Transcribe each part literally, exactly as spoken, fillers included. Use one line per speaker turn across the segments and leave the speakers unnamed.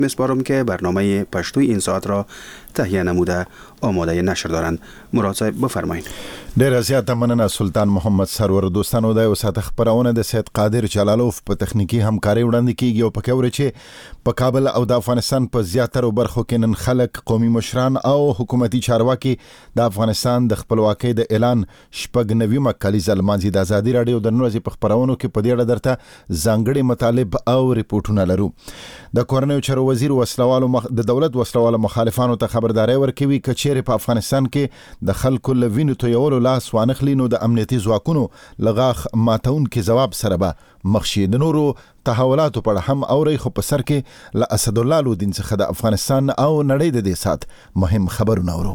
میسپارم که برنامه پشتوی این ساعت را تهیه نموده آماده نشر دارند. مراد صاحب بفرمایید.
ډیر زیاته مننه سلطان محمد سرور. دوستانو د وسات خبرونه د سید قادر جلالوف په تخنیکی همکاري وړاندې کیږي او پکې ورچې په کابل او د افغانستان په زیاتره برخو کې نن خلک قومي مشران او حکومتي چارواکي د افغانستان د خپلواکۍ د اعلان شپږ نوي کالیزه لمانځي. د ازادي رادیو د نن ورځې په خبرونو کې په دې اړه درته ځانګړي مطالب او ریپورتونه لرو. د کورنیو چارو وزیر وسلوالو مخ... د دولت وسلوالو مخالفانو ته خبرداري ورکوي چې چیرې په افغانستان کې د خلکو لوینو تویولو لاس وانخلي نو د امنیتي ځواکونو لغاخ ماتون کې جواب سره به مخشي. د نورو تحولاتو په اړه هم اوري، خو په سر کې له اسد الله لودین څخه د افغانستان او نړۍ د دې سات مهم خبرونه اورو.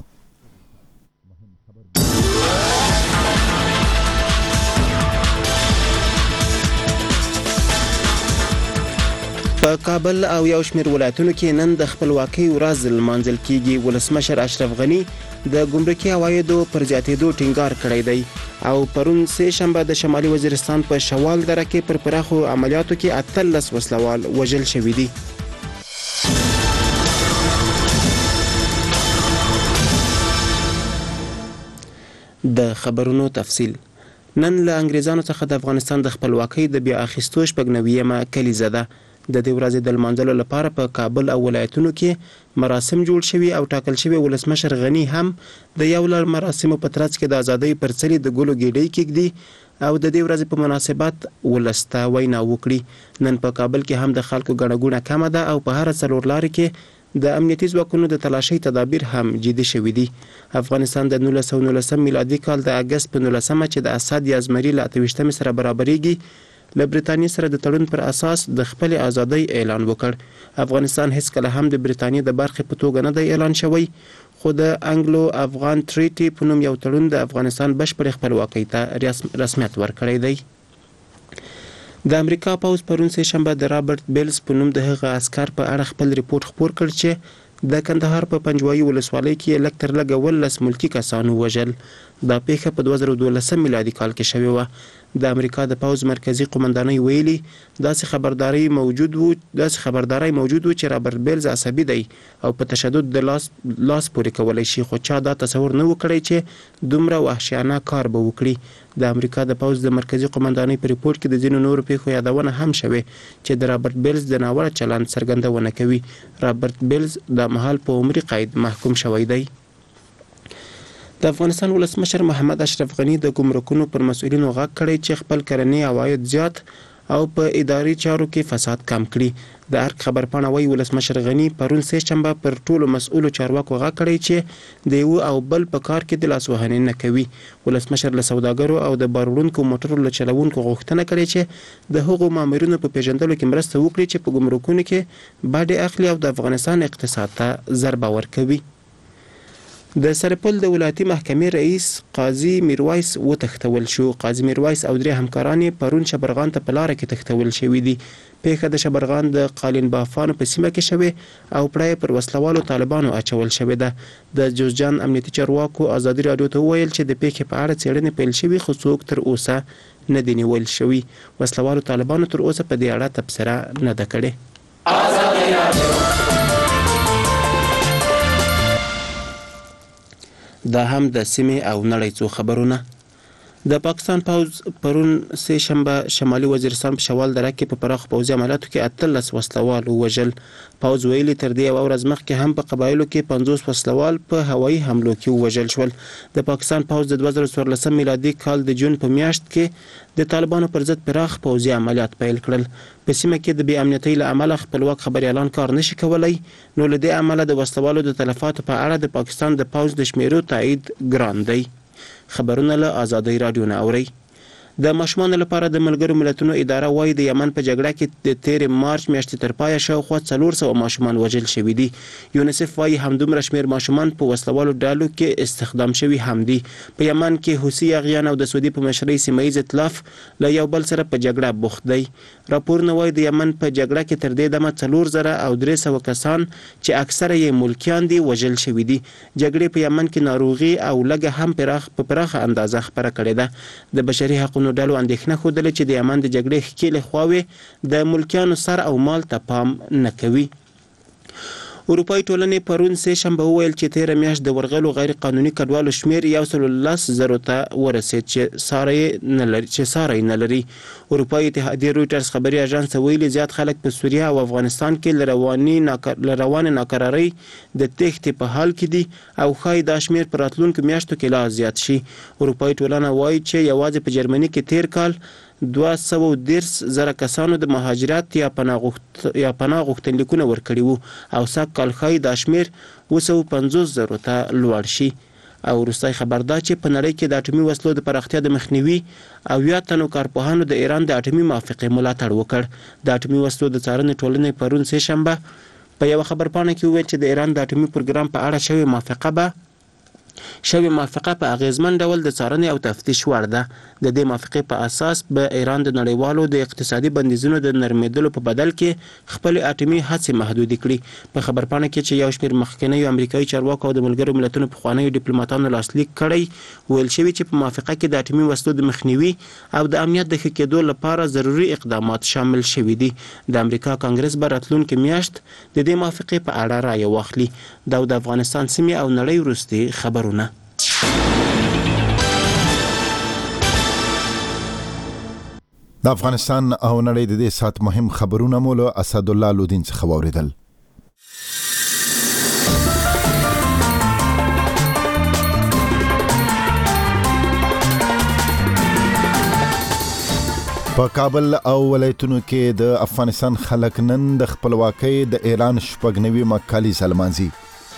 په کابل او یو شمېر ولایتونو کې نن د خپلواکۍ ورځ لمانځل کیږي. ولسمشر اشرف غني د ګمرکي عوایدو پر زیاتېدو ټینګار کړی دی او پرون سه شنبه د شمالي وزیرستان په شوال دره کې پر پراخو عملیاتو کې اتلس وسلوال وژل شوي دي. د خبرونو تفصیل. نن له انګریزانو څخه د افغانستان د خپلواکۍ د بیا اخیستو شپږ نویمه کلیزه ده. د دې ورځې د لمانځلو لپاره په کابل او ولایتونو کې مراسم جوړ شوي او ټاکل شوي. ولسمشر غني هم د یو لړ مراسمو په ترڅ کې د ازادۍ پر څلي د ګلو ګېډۍ کېږدي او د دې ورځې په مناسبت ولس ته وینا وکړي. نن په کابل کې هم د خلکو ګڼه ګوڼه کمه ده او په هره څلور لارې کې د امنیتي ځواکونو د تلاشۍ تدابیر هم جدي شوي دي. افغانستان د نولس سوه نولسم میلادي کال د اګست په نولسمه چې د اسد یا زمري له اته ویشتمې سره برابرېږي له برېټانیې سره د تړون پر اساس د خپل ازادۍ اعلان وکړ. افغانستان هیڅ کله هم د برېټانیې د برخې په توګه نه دی اعلان شوی، خو د انګلو افغان ټریټي په نوم یو تړون د افغانستان بشپړې خپلواکۍ ته رسمیت ورکړی دی. د امریکا پوځ پرون سه شنبه د رابرټ بیلز په نوم د هغه عسکر په اړه خپل ریپورت خپور کړ چې د کندهار په پنجوایي ولسوالۍ کې لږ تر لږه ولس ملکي کسانو وژل. دا پیښه په دوه زره دولسم میلادي کال کې شوې وه. د امریکا د پوځ مرکزی قومندانۍ ویلي داسې خبرداري موجود وو داسې خبرداري موجود وو چې رابرټ بیلز عصبي دی او په تشدد د لاس لاس پورې کولی شي، خو چا دا تصور نه و کړی چې دومره وحشیانه کار به وکړي. د امریکا د پوځ د مرکزی قومندانۍ په ریپورت کې د ځینو نورو پیښو یادونه هم شوې چې د رابرټ بیلز د ناوړه چلند څرګندونه کوي. رابرټ بیلز د مهال په عمري قید محکوم شوی دی. د افغانستان ولسمشر محمد اشرف غني د ګمرکونو پر مسؤلینو غږ کړی چې خپل کرنی عواید زیات او په اداري چارو کې فساد کم کړي. د ارګ خبرپاڼه وایي ولسمشر غني پرون سه شنبه پر ټولو مسؤلو چارواکو غږ کړی چې د یو او بل په کار کې د لاسوهنې نه کوي. ولسمشر له سوداګرو او د بار وړونکو موټرو له چلوونکو غوښتنه کړې چې د هغو مامورینو په پیژندلو کې مرسته وکړي چې په ګمرکونو کې باډې اخلي او د افغانستان اقتصاد ته ضربه ورکوي. د سرپل د ولایتي محکمې رئیس قاضي میرویس وتښتول شو. قاضي میرویس او درې همکاران یې پرون شبرغان ته په لاره کې تښتول شوي دي. پیښه د شبرغان د قالین بافانو په سیمه کې شوې او پړه پر وسلوالو طالبانو اچول شوې ده. د جوزجان امنیتي چارواکو ازادي رادیو ته وویل چې د پیښې په اړه څېړنې پیل شوي خو څوک تر اوسه نه دي نیول شوي. وسلوالو طالبانو تر اوسه په دې اړه تبصره نه ده کړې. دا هم د سیمې او نړۍ څو خبرونه. د پاکستان پوځ پرون سه شنبه شمالي وزیرستان په شوال دره کې په پراخ پوځي عملیاتو کې اتلس وسلوال وژل. پوځ ویلي تر دې یوه ورځ مخکې هم په قبایلو کې پنځوس وسلوال په هوایي حملو کې ووژل شول. د پاکستان پوځ د دوه زره څوارلسم میلادي کال د جون په میاشت کې د طالبانو پر ضد پراخ پوځي عملیات پیل کړل. په سیمه کې د بې امنیتۍ له امله خپلواک خبریالان کار نشي کولی، نو له دې امله د وسلوالو د تلفاتو په اړه د پاکستان د پوځ د شمیرو تایید ګران دی. خبرونه له ازادۍ رادیو نه اورئ. د ماشومانو لپاره د ملګرو ملتونو اداره وایي د یمن په جګړه کې د تیرې مارچ میاشتې تر پایه شاوخوا څلور سوه ماشومان وژل شوي دي. یونیسف وایي همدومره شمېر ماشومان په وسلوالو ډلو کې استخدام شوي هم دي. په یمن کې حوثي اغیان او د سعودي په مشرۍ سیمه ییز ائتلاف له یو بل سره په جګړه بوخت دی. راپورونه وایي د یمن په جګړه کې تر دې دمه څلور زره او درې سوه کسان چې اکثره یې ملکیان دي وژل شوي دي. جګړې په یمن کې ناروغي او لږه هم پراخ په پراخه اندازه خپره کړې ده. د بشري حقونو ډلو اندېښنه ښودله چې د یمن د جګړې ښکېلې خواوې د ملکیانو سر او مال ته پام نه کوي. اروپאי ټولنې پرون سه شنبه وویل چې تیر میاشت د ورغلو غیر قانوني کډوالو شمیر یو سل لس زرو ته ورسید چې ساري نه لري چې ساري نه لري. اروپאי اتحادیه رويټرز خبري اژانس ویلي زیات خلک په سوریه او افغانستان کې لرواني ناکر لروانه ناکراری د تخت په حال کې دي او خای د شمیر پر راتلونکو میاشتو کې لا زیات شي. اروپאי ټولنه وایي چې یوازې په جرمني کې تیر کال دوه سوه دېرش زره کسانو د مهاجرت یا پناه غوښت یا پناه غوښتنلیکونه ورکړي وو او سږ کال ښایي دا شمیر اوه سوه پنځوس زرو ته لوړ شي. او وروستی خبر دا چې په نړۍ کې د اټومي وسلو د پراختیا د مخنیوي او یا تنو کارپوهانو د ایران د اټومي موافقې ملاتړ وکړ. د اټومي وسلو د څارنې ټولنې پرون سه شنبه په یو خبرپاڼه کې وویل چې د ایران د اټومي پروګرام په اړه شوې موافقه به شوی موافقه په اغیزمن ډول د څارنې او تفتیش وړ ده. د دې موافقې په اساس به ایران د نړیوالو د اقتصادي بندیزونو د نرمېدلو په بدل کې خپل اټومي هڅې محدود کړي. په خبرپاڼه کې چې یو شمېر مخکنیو امریکایي چارواکو او د ملګرو ملتونو پخوانیو ډیپلوماټانو لاسلیک کړی ویل شوی چې په موافقه کې د اټومي وسلو د مخنیوي او د امنیت د ښه کېدو لپاره ضروري اقدامات شامل شوي دي. د امریکا کانګرس به راتلونکې میاشت د دې موافقې په اړه رایه واخلي. دا د افغانستان سیمې او نړۍ وروستي خبرونه.
د افغانستان او نړۍ د دې سات مهم خبرونه مو له اسد الله لودین څخه واوریدل. په کابل او ولایتونو کې د افغانستان خلک نن د خپلواکۍ د اعلان شپږ نوي مکالي سلمانځي.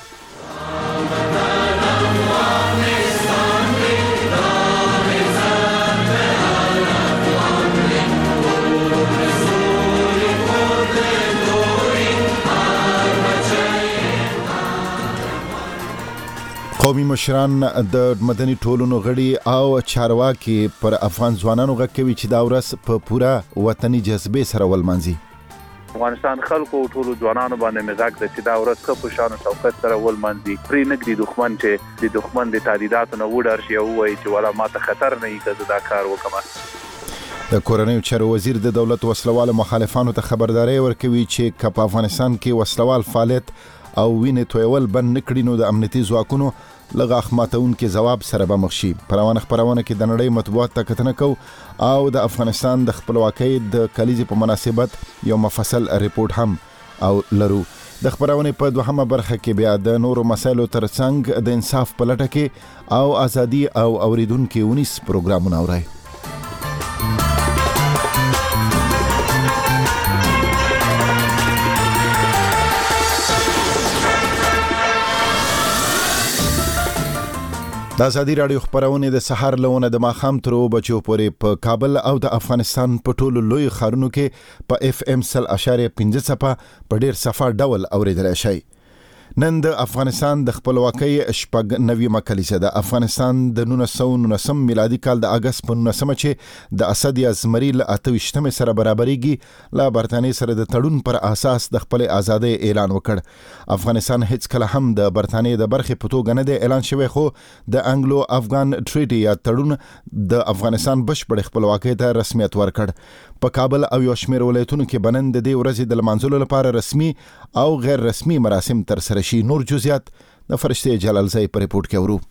قومي مشران د مدني ټولنو غړي او چارواکي پر افغان ځوانانو غږ کوي چې دا ورځ په پوره وطني جذبې سره ولمانځي.
افغانستان خلکو ټولو ځوانانو باندې مزاج د چې دا ورځ ښه په شان او شوکت سره ولمانځي. پرې نږدې دښمن چې د دښمن د تعدیداتو نه وډار شي او وایي چې والا ماته خطر نه وي که زه دا کار وکړم.
د کورنیو چارو وزیر د دولت وسلوالو مخالفانو ته خبرداري ورکوي چې که په افغانستان کې وسلوال فعالیت او وینې تویول بند نکړي نو د امنیتي ځواکونو لغه اخماتون کې جواب سره به مخ شي. پروانه خبرونه کې د نړۍ مطبوعات ته کتنه کو او د افغانستان د خپلواکۍ د کلیزې په مناسبت یو مفصل ریپورت هم او لرو. د خبرونه په دوهمه برخه کې بیا د نورو مسایلو ترڅنګ د انصاف په لټه کې او ازادي او اوریدونکو ونیس پروګرامونه اوري. د ازادي رادیو خبرونه د سحر لونه د ماخام تر بچو پورې په کابل او د افغانستان په ټولو لوی ښارونو کې په اف ام سل اشاریه پنځه صفه په ډیر صفه ډول اوریدل شي. نن د افغانستان د خپلواکۍ شپږ نوي مکالسه د افغانستان د نولس سوه نولسم میلادي کال د اگست په نولسمه چې د اسد ازمري له اته ویشتمه سره برابرېږي له برتانیې سره د تړون پر اساس د خپل ازادۍ اعلان وکړ. افغانستان هیڅ کله هم د برتانیې د برخې په توګه نه دی اعلان شوی خو د انګلو افغان ټریټي یا تړون د افغانستان بشپړ خپلواکۍ ته رسمیت ورکړ. په کابل او یو شمېر ولایتونو کې بنن د دې ورځې د لمانځلو لپاره رسمي او غیر رسمي مراسم تر سره شي. نور جزئیات د فرشته جلال زئی په ریپورت کې ورو.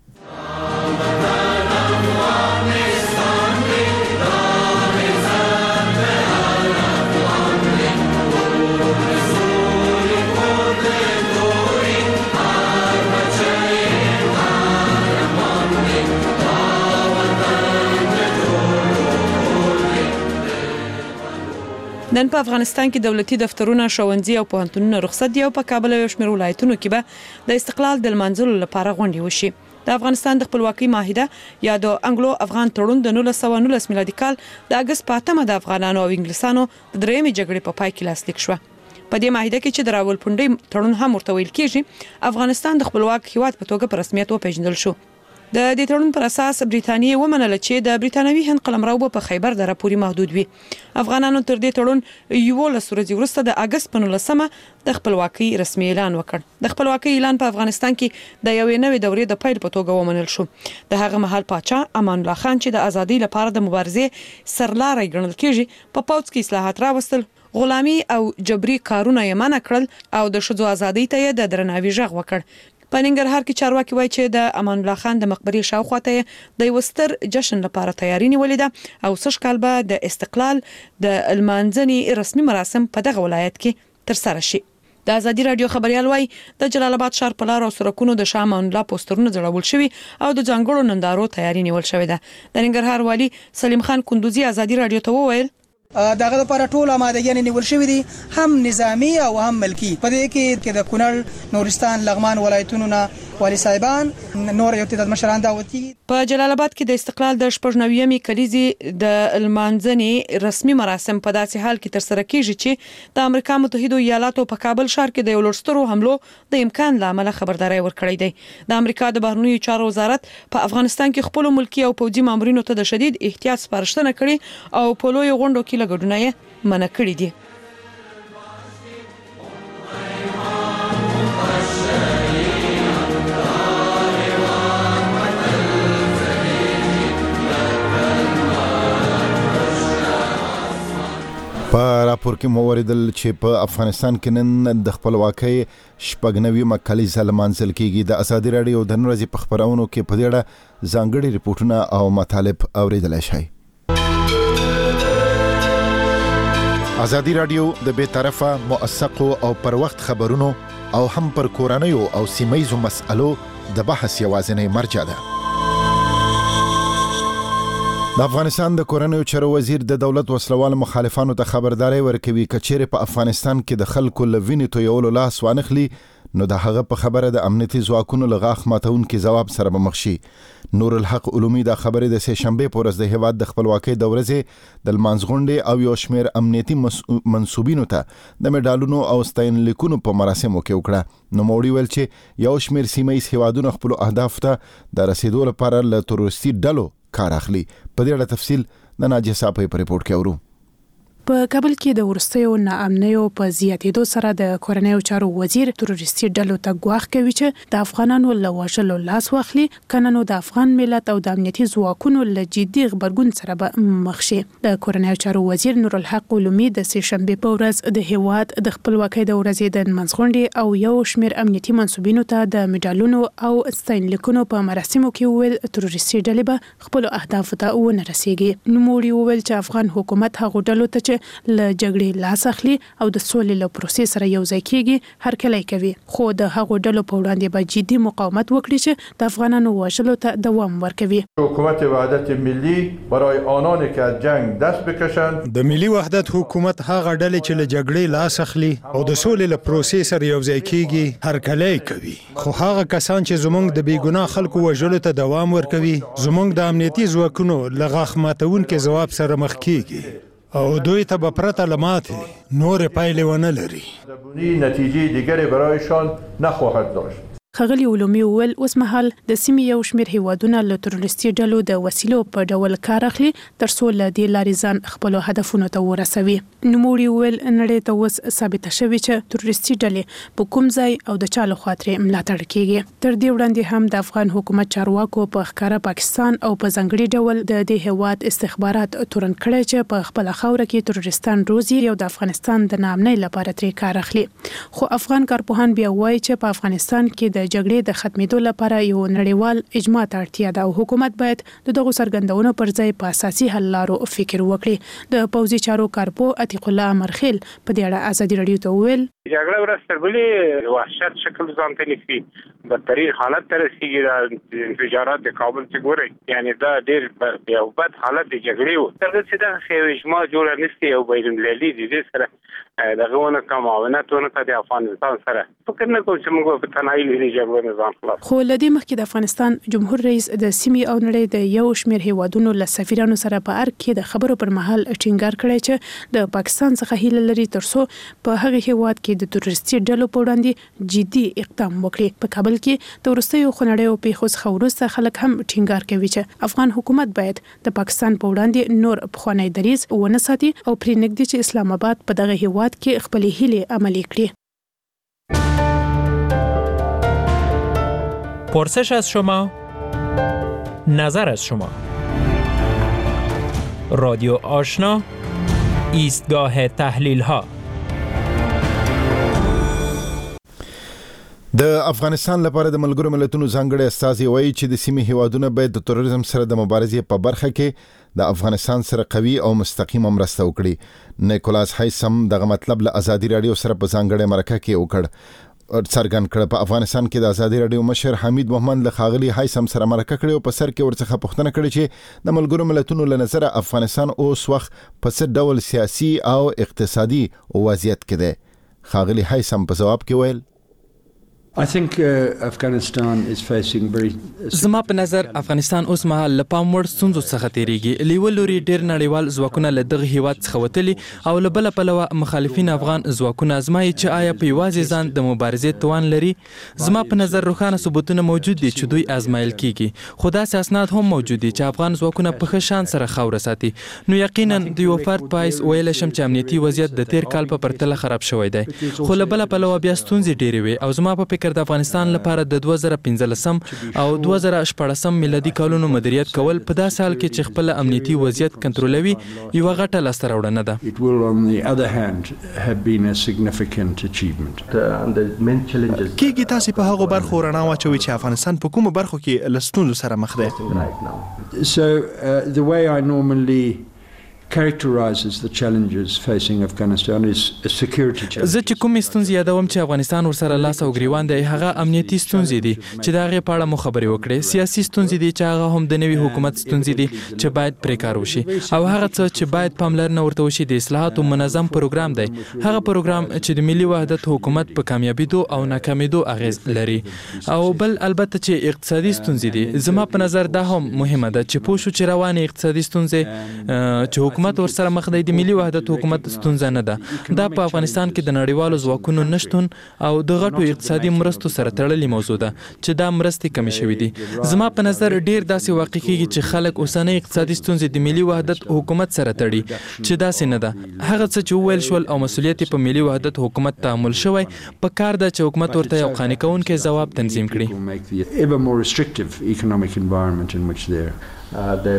نن په افغانستان کې دولتي دفترونه، ښوونځي او پوهنتونونه رخصت دي او په کابل او شمېر ولایتونو کې به د استقلال د لمانځلو لپاره غونډې وشي. د افغانستان د خپلواکۍ معاهده یا د انګلو افغان تړون د نولس سوه نولس میلادي کال د اگست په اتمه د افغانانو او انګلیسانو د درېیمې جګړې په پای کې لاسلیک شوه. په دې معاهده کې چې د راولپنډۍ تړون هم ورته ویل کېږي، افغانستان د خپلواک هیواد په توګه په رسمیت وپېژندل شو. د دې تړون پر اساس برېټانیا ومنله چې د برېټانوي هند قلمرو په خیبر دره پورې محدود وي. افغانانو تر دې تړون یولس ورځې وروسته د اگست په نولسمه د خپلواکۍ رسمي اعلان وکړ. د خپلواکۍ اعلان په افغانستان کې د یوې نوې دورې د پیل په توګه ومنل شو. د هغه مهال پاچا امان الله خان چې د ازادۍ لپاره د مبارزې سرلاری ګڼل کېږي، په پوځ کې اصلاحات راوستل، غلامي او جبري کارونه یې منع کړل او د ښځو ازادۍ ته یې د درناوي غږ وکړ. په ننګرهار کې چارواکي وایي چې د امان الله خان د مقبرې شاوخوا ته د وستر جشن لپاره تیاری نیولې ده او سږ کال به د استقلال د لمانځنې رسمي مراسم په دغه ولایت کې ترسره شي. د ازادي رادیو خبريال وایي د جلال آباد ښار په لار او سړکونو د شاه امان الله پوسټرونه ځړول شوي او د ځانګړو نندارو تیاری نیول شوې ده. د ننګرهار والي سلیم خان کندوزي ازادي رادیو ته وویل
دغه لپاره ټول آمادګي نیول شوې دي، هم نظامی او هم ملکی. په دې کې د کونړ، نورستان، لغمان ولایتونو نه والی صاحبان نور یو تعداد مشران دعوتي.
په جلال آباد کې د استقلال د شپږ نوېمې کلیزې د لمانځنې رسمي مراسم په داسې حال کې ترسره کیږي چې د امریکا متحده ایالاتو په کابل ښار کې د یو لړسترو حملو د امکان لامل خبرداري ورکړې ده. د امریکا د بهرنیو چارو وزارت په افغانستان کې خپل ملکی او پوځي مامورینو ته د شدید احتیاط سپارښتنه کړې او په لوی غونډو کې لګډونه یې منع کړې دي.
په راپور کې مو اوریدل چې په افغانستان کې نن د خپلواکۍ شپږ نوېمه کلیزه لمانځل کیږي. د ازادي رادیو د نن ورځې په خبرونو کې په دې اړه ځانګړي ریپورتونه او مطالب اوریدلای شئ. ازادي رادیو د بې طرفه، موثقو او پر وخت خبرونو او هم پر کورنیو او سیمه‌یزو مسألو د بحث یوازینی مرجع ده. د افغانستان د کورنیو چارو وزیر د دولت وسلوال مخالفانو ته خبرداري ورکوي کچېره په افغانستان کې د خلکو لوینې تویولو لاس وانخلي نو د هغه په خبره د امنیتي ځواکونو لغاخ ماتون کې جواب سره به مخ شي. نور الحق علومي د خبره د سه شنبه په ورځ د هیواد د خپلواکۍ د ورځې د لمانځغونډې او یو شمیر امنیتي منسوبینو ته د میډالونو او ستاین لیکونو په مراسمو کې وکړه. نو موړي ویل چې یو شمیر سیمه‌یز هیوادونو خپل اهداف ته د رسیدو لپاره له تروریستي ډلو کار اخلي. په دې اړه تفصیل د ناجیه صاحب په ریپورت کې اورو.
په کابل کې د ورستیو ناامنیو په زیاتېدو سره د کورنیو چارو وزیر تروریستي ډلو ته ګواښ کوي چې د افغانانو له وژلو لاس واخلي، کنه نو د افغان ملت او د امنیتي ځواکونو له جدي غبرګون سره به مخ شي. د کورنیو چارو وزیر نور الحق علومي د سه شنبه په ورځ د هیواد د خپلواکۍ د ورځې د لمانځغونډې او یو شمیر امنیتي منسوبینو ته د میډالونو او ستاین لیکونو په مراسمو کې ویل تروریستي ډلې به خپل اهداف ته ونه رسیږي. نو موړي ویل چې افغان حکومت هغه ډلو ته له جګړې لاس اخلي او د سولې له پروسې سره یو ځای کېږي هرکلی کوي، خو د هغو ډلو په وړاندې به جدي مقاومت وکړي چې د افغانانو وژلو ته دوام ورکوي.
حکومت وحدت ملی برای آنانی که از جنگ دست بکشند.
د ملي وحدت حکومت هغه ډلې چې له جګړې لاس اخلي او د سولې له پروسې سره یو ځای کېږي هرکلی کوي، خو هغه کسان چې زموږ د بېګناه خلکو وژلو ته دوام ورکوي زموږ د امنیتي ځواکونو له غاښ ماتونکي ځواب سره مخ کېږي او دوی ته به پرته له ماتې نورې پایلې ونه لري.
نتیجه دیگری برایشان نخواهد داشت.
ښاغلي علومي وویل اوس مهال د سیمې یو شمیر هیوادونه له تروریستي ډلو د وسیلو په ډول کار اخلي تر څو له دې لارې ځان خپلو هدفونو ته ورسوي. نوموړي وویل نړۍ ته اوس ثابته شوې چې تروریستي ډلې په کوم ځای او د چا لخوا ترې ملاتړ کیږي. تر دې وړاندې هم د افغان حکومت چارواکو په ښکاره پاکستان او په ځانګړي ډول د دې هیواد استخبارات تورن کړی چې په خپله خاوره کې تروریستان روزي او د افغانستان د ناامنۍ لپاره ترې کار اخلي. خو افغان کارپوهان بیا وایي چې په افغانستان کې د جګړې د ختمېدو لپاره یو نړیوال اجماع ته اړتیا ده او حکومت باید د دغو څرګندونو پر ځای په اساسي حل لارو فکر وکړي. د پوځي چارو کارپو عتیق الله امرخیل په دې اړه ازادي رادیو ته وویل
جګړه ورسته بلې وحشت شکل ځان ته نیسي، بدترین حالت ته رسیږي. د انفجارات د کابل چې ګورئ یعنی دا ډېر یو بد حالت د جګړې و. تر دې چې دغه یو اجماع جوړه نشي او بین المللي د دې سره دغه ونه کوم معاونت ونه کوي د افغانستان سره فکر نه کوم چې موږ په تنهایی لري جګړه نظام خلاص.
خو لدې مخکې د افغانستان جمهور رئیس د سیمې او نړۍ د یو شمیر هیوادونو له سفیرانو سره په ارګ کې د خبرو پر مهال ټینګار کړی چې د پاکستان څخه هیله لري ترڅو په هغه هیواد کې د تروریستي ډلو په وړاندې جدي اقدام وکړي. په کابل کې د وروستیو خونړیو پیښو څخه وروسته خلک هم ټینګار کوي چې افغان حکومت باید د پاکستان په وړاندې نور پخوانی دریځ ونه ساتي او پرې نږدې چې اسلام آباد په دغه هیواد کې خپل هیلې عملي کړي.
پرسش از شما، نظر از شما. رادیو آشنا، ایستگاه تحلیل ها.
د افغانستان لپاره د ملګرو ملتونو ځانګړي استازي وایي چې د سیمې هیوادونه باید د تروریزم سره د مبارزې په برخه کې د افغانستان سره قوي او مستقیمه مرسته وکړي. نیکولاس هایسم دغه مطلب له ازادي رادیو سره په ځانګړي مرکه کې وکړ څرګند کړ. په افغانستان کې د ازادي رادیو مشر حمید محمد له ښاغلي هایسم سره مرکه کړې او په سر کې ورڅخه پوښتنه کړې چې د ملګرو ملتونو له نظره افغانستان اوس وخت په څه ډول سیاسي او اقتصادي وضعیت کې دی. ښاغلي هایسم په ځواب کې ویل
I think uh, Afghanistan is facing very
زما په نظر افغانستان اوس مهال له پام وړ ستونزو څخه تیریږي. لیول لوري ډېر نړیوال ځواکونه له دغه هیواد څخه وتلي او له بله پلوه مخالفین افغان ځواکونه ازمایي چې آیا په یوازې ځان د مبارزې توان لري. زما په نظر روښانه ثبوتونه موجود دي چې دوی ازمایل کیږي، خو داسې اسناد هم موجود دي چې افغان ځواکونه په ښه شان سره خاوره ساتي. نو یقینا د یو فرد په حیث ویلی شم چې امنیتي وضعیت د تیر کال په پرتله خراب شوی دی، خو له بله پلوه بیا ستونزې ډېرې وي او زما په فکر د افغانستان لپاره د دوه زره پنځلسم او دوه زره شپاړسم میلادي کالونو مدیریت کول په داسې حال کې چې خپل امنیتي وضعیت کنټرولوي یوه غټه لاسته راوړنه ده.
It will on the other hand have been a significant achievement.
کېږي تاسې په هغو برخو رڼا واچوي چې افغانستان په کومو برخو کې له ستونزو سره مخ دی.
So uh, the way I normally characterizes the challenges facing Afghanistan is a security challenge.
زه چې کومې ستونزې یادوم چې افغانستان ورسره لاس او ګریوان دی هغه امنیتي ستونزې دي چې د هغې په اړه مو خبرې وکړې. سیاسي ستونزې دي چې هغه هم د نوي حکومت ستونزې دي چې باید پرې کار وشي او هغه څه چې باید پاملرنه ورته وشي د اصلاحاتو منظم پروګرام دی، هغه پروګرام چې د ملي وحدت حکومت په کامیابیدو او ناکامیدو اغیز لري. او بل البته چې اقتصادي ستونزې دي، زما په نظر دا هم مهمه ده چې پوه شو چې روانې اقتصادي ستونزې چې حکومت ورسره مخ دی د ملي وحدت حکومت ستونزه نه ده. دا په افغانستان کې د نړیوالو ځواکونو نشتون او د غټو اقتصادي مرستو سره تړلې موضوع ده چې دا مرستې کمې شوې دي. زما په نظر ډیر داسې واقع کېږي چې خلک اوسنۍ اقتصادي ستونزې د ملي وحدت حکومت سره تړي چې داسې نه ده. هغه څه چې وویل شول او مسؤلیت په ملي وحدت حکومت تعامل شوی، په کار ده چې حکومت ورته یو قانع کوونکی ځواب تنظیم کړي.
Ever more restrictive economic environment in which they're
په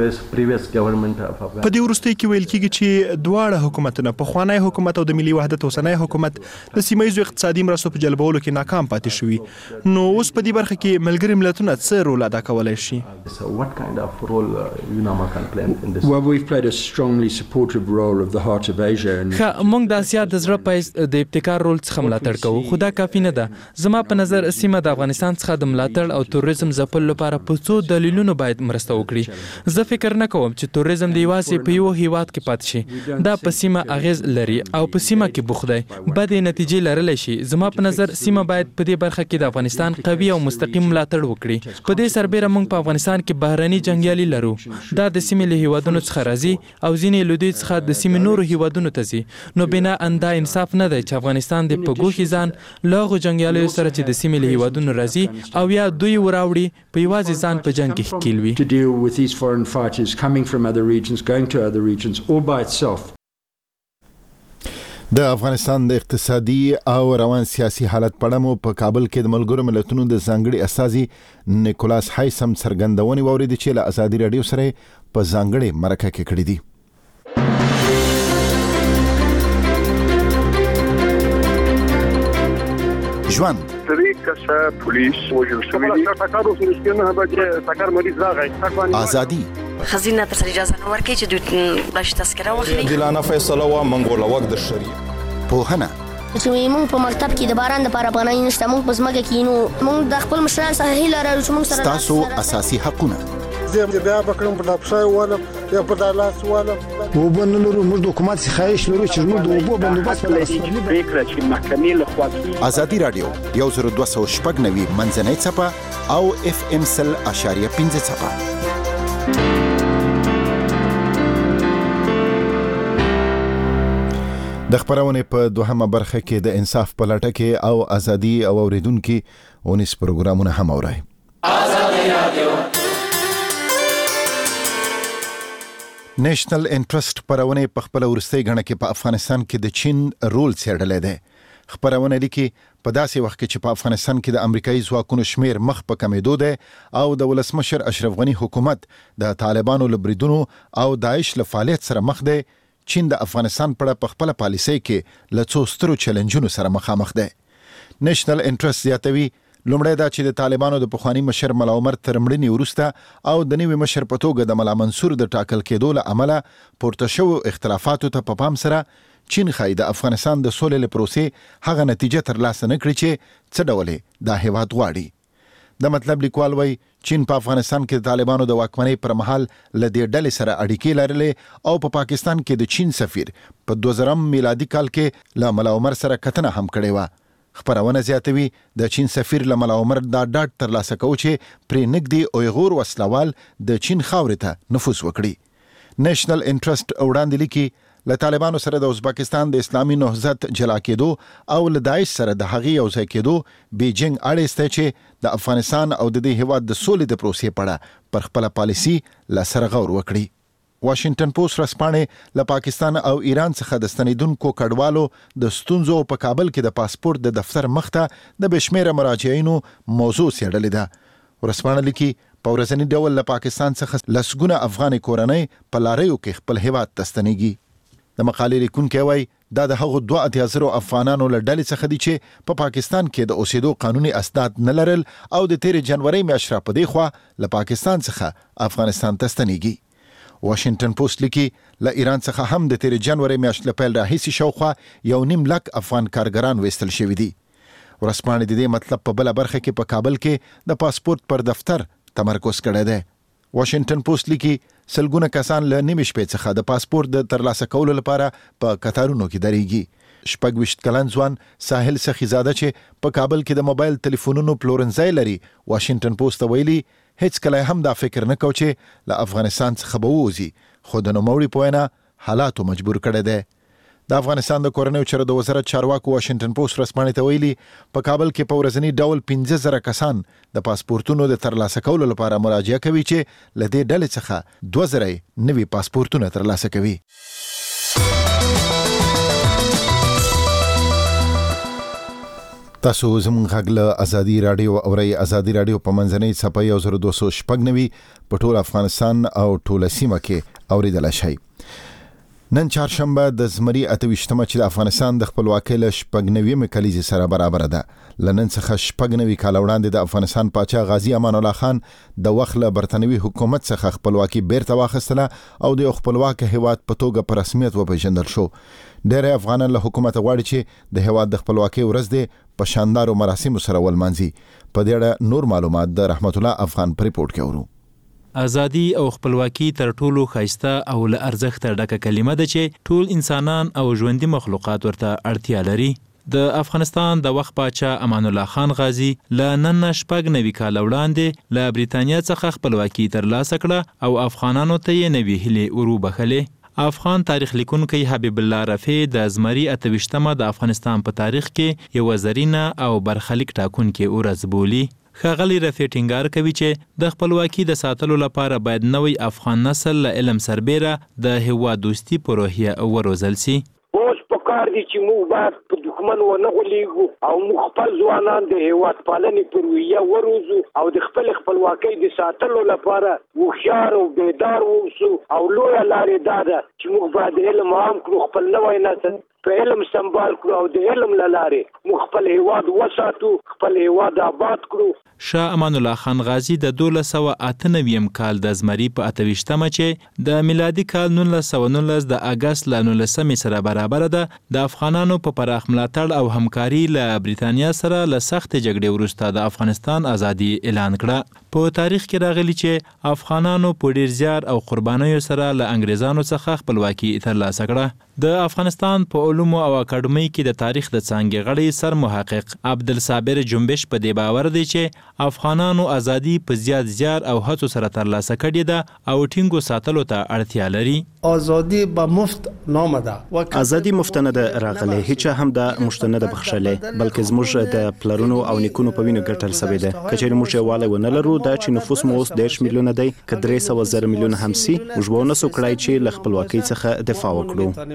دې وروستیو کې ویل کېږي چې دواړه حکومتونه پخوانی حکومت او د ملي وحدت اوسنی حکومت د سیمه ییزو اقتصادي مرستو په جلبولو کې ناکام پاتې شوي. نو اوس په دې برخه کې ملګري ملتونه څه رول ادا کولی شي؟
Well, we've played a strongly supportive role of the Heart of Asia.
ښه، موږ د اسیا د زړه پایز د ابتکار رول څخه ملاتړ کوو، خو دا کافي نه ده. زما په نظر سیمه د افغانستان څخه د ملاتړ او تروریزم ځپلو لپاره په څو دلیلونو باید مرسته وکړي. زه فکر نه کوم چې تروریزم د یوازې په یو هیواد کې پاتې شي. دا په سیمه اغیز لري او په سیمه کې بوخت دی، بدې نتیجې لرلی شي. زما په نظر سیمه باید په دې برخه کې د افغانستان قوي او مستقیم ملاتړ وکړي. په دې سربیره موږ په افغانستان کې بهرني جنګیالي لرو، دا د سیمې له هیوادونو څخه راځي او ځینې له دوی څخه د سیمې نورو هیوادونو ته ځي. نو بنا اندا انصاف نه دی چې افغانستان د په ګوښې ځان له هغو جنګیالیو سره چې د سیمې له هیوادونو راځي او یا دوی وراوړي په یوازې ځان په جنګ کې ښکیل وي.
To deal with these foreign fighters coming from other regions, going to other regions all by itself.
د افغانستان د اقتصادي او روان سیاسي حالت په اړه مو په کابل کې د ملګرو ملتونو د ځانګړي استازي نیکولاس هایسم څرګندونې واورېدې چې له ازادي راډیو سره په ځانګړې مرکه کې کړې دي. ژوند ازادي
خزینه تر اجازه نه ورکړي چې دوی بلش تذکره واخلي.
دلانه فیصله وا منګول وخت در شری
پوهنه
چې موږ په مکتب کې د باران لپاره افغانۍ نشته، موږ په ځمکه کې نو موږ د خپل مشرانو څخه هیله لرو چې موږ سره
تاسو اساسي حقونه
زه بیا بکرم په دپسای ولم یا په دالاس ولم
وبن لرو موږ د حکومت څخه خواهش لرو چې موږ د اوبو بندوبست
ولرو. فکر چې محکمې له خوا
ازادي راډیو یو زر دوه سوه شپږ نوي منځنۍ څپه او اف ام سل اشاریه پنځه څپه. د خبرونه په دوهمه برخه کې د انصاف په لټه کې او ازادي او اوریدونکو اونیس پروګرامونه هم اوري. ازادي رادیو نېشنل انټرست پرونه په خپل ورستۍ غنه کې په افغانستان کې د چین رول څرګندل دي. خبرونه لیکي په داسې وخت کې چې په افغانستان کې د امریکایي ځواکونو شمیر مخ په کمیدو دی او د ولسمشر اشرف غنی حکومت د طالبانو لبریدونو او داعش له فعالیت سره مخ دی، چین د افغانستان په خپل پالیسۍ کې له څو سترو چیلنجونو سره مخامخ دی. نېشنل انټرست زیاتوي لومړی دا چې د طالبانو د پخوانی مشر ملا عمر تر مړینې وروسته او د نوي مشر په توګه د ملا منصور د ټاکل کېدو له امله پورته شوو اختلافاتو ته په پام سره چین ښایي د افغانستان د سولې له پروسې هغه نتیجه ترلاسه نه کړي چې څه ډول دا هیواد غواړي. د مطلب لیکوال وایي چین په افغانستان کې د طالبانو د واکمنۍ پر مهال له دې ډلې سره اړیکې لرلې او په پاکستان کې د چین سفیر په دوه زره میلادي کال کې له ملا عمر سره کتنه هم کړې وه. خبرونه زیاتوي د چین سفیر له ملا عمر دا ډاډ ترلاسه کوي چې پرې نږدې اویغور وسلوال د چین خاورې ته نفوذ وکړي. نېشنل انټرست وړاندې لیکي له طالبانو سره د ازبکستان د اسلامي نهضت جلا کېدو او له داعش سره د هغې یوځای کېدو بیجینګ اړ ایستی چې د افغانستان او د دې هیواد د سولې د پروسې په اړه پر خپله پالیسي له سره غور وکړي. واشنگټن پوسټ ورځپاڼې له پاکستان او ایران څخه د ستنېدونکو کډوالو د ستونزو په کابل کې د پاسپورت د دفتر مخته د بې شمېره مراجعینو موضوع څېړلې ده. ورځپاڼه لیکي په ورځني ډول له پاکستان څخه لسګونه افغاني کورنۍ په لاریو کې خپل هیواد ته ستنېږي. د مقالې لیکونکی وایي دا د هغو دوه اتیا زرو افغانانو له ډلې څخه دي چې په پاکستان کې د اوسېدو قانوني اسناد نه لرل او د تېرې جنورۍ میاشت را په دې خوا له پاکستان څخه افغانستان ته ستنېږي. واشنگټن پوسټ لیکي له ایران څخه هم د تېرې جنورۍ میاشت له پیل راهیسې شاوخوا یو نیم لک افغان کارګران ویستل شوي دي. ورځپاڼې د دې مطلب په بله برخه کې په کابل کې د پاسپورت پر دفتر تمرکز کړی دی. واشنگټن پوسټ لیکي سلګونه کسان له نیمې شپې څخه د پاسپورت د ترلاسه کولو لپاره په کتارونو کې درېږي. شپږ ویشت کلن ځوان ساحل سخیزاده چې په کابل کې د موبایل تلیفونونو پلورنځی لري واشنگټن پوسټ ته ویلي هیڅ کله هم دا فکر نه کو چې له افغانستان څخه به ووځي خو د نوموړي په وینا حالاتو مجبور کړی دی. د افغانستان د کورنیو چارو د وزارت چارواکو واشنگټن پوسټ ورځپاڼې ته ویلي په کابل کې په ورځني ډول پنځه زره کسان د پاسپورتونو د ترلاسه کولو لپاره مراجعه کوي چې له دې ډلې څخه دوه زره نوي پاسپورتونه ترلاسه کوي. تاسو زموږ غږ له ازادي راډیو اورئ. ازادي راډیو په منځنۍ څپه یو زر دوه سوه شپږ نوي په ټول افغانستان او ټوله سیمه کې اورېدلی شئ. نن چهارشنبه د زمري اته ویشتمه چې د افغانستان د خپلواکۍ له شپږ نویمې کلیزې سره برابره ده. له نن څخه شپږ نوي کاله وړاندې د افغانستان پاچا غازي امان الله خان د وخت له برتنوي حکومت څخه خپلواکي بیرته واخیستله او د یو خپلواک هیواد په توګه په رسمیت وپېژندل شو. ډېری افغانان له حکومته غواړي چې د هیواد د خپلواکۍ ورځ دې په شاندارو مراسمو سره ولمانځي. په دې اړه نور معلومات د رحمت الله افغان په ریپورت کې اورو.
ازادي او خپلواکي تر ټولو ښایسته او له ارزښته ډکه کلمه ده چې ټول انسانان او ژوندي مخلوقات ورته اړتیا لري. د افغانستان د وخت پاچا امان الله خان غازي له نن شپږ نوي کاله وړاندې له برېټانیا څخه خپلواکي ترلاسه کړه او افغانانو ته یې نوې هیلې وروبخلې. افغان تاریخ لیکونکی حبیب الله رفیع د زمري اته ویشتمه د افغانستان په تاریخ کې یوه زرینه او برخلیک ټاکونکې ورځ بولي. ښاغلی رفیع ټینګار کوي چې د خپلواکي د ساتلو لپاره باید نوی افغان نسل له علم سربیره د هیواد دوستي په روحیه وروزل سي.
اوس پکار دي چې موږ باید په دښمن ونه غولېږو او موږ خپل ځوانان د هیواد پالنې په روحیه وروزو او د خپل خپلواکۍ د ساتلو لپاره هوښیار او بیدار واوسو. او لویه لارې دا ده چې موږ باید علم عام کړو، خپل نوی نسل په علم سنبال کړو او د علم له لارې موږ خپل هیواد وساتو، خپل هیواد آباد کړو.
شاه امان الله خان غازي د دولس سوه اته نویم کال د زمري په اته ویشتمه چې د میلادي کال نولس سوه نولس د اګست له نولسمې سره برابره ده د افغانانو په پراخ ملاتړ او همکاري له برېټانیا سره له سختې جګړې وروسته د افغانستان ازادي اعلان کړه. په تاریخ کې راغلي چې افغانانو په ډیر زیار او قربانیو سره له انګریزانو څخه خپلواکي ترلاسه کړه. د افغانستان په علومو او اکاډمۍ کې د تاریخ د څانګې غړی سر محقق عبدالصابر جنبش په دې باور دی چې افغانانو ازادي په زیات زیار او هڅو سره ترلاسه کړې ده او ټینګو ساتلو ته اړتیا لري.
ازادي به مفت نامده،
ازادي مفت نه ده راغله، هیڅ هم د مشت نه ده بخښلې، بلکې زموږ د پلرونو او نیکونو په وینو ګټل سوی ده. کچېرې موږ یووالی ونه لرو دا چې نفوس مو اوس دېرش میلیونه دی که درې سوه زره میلیونه هم سي، موږ به ونسو کړای چې له خپلواکۍ څخه دفاع وکړو.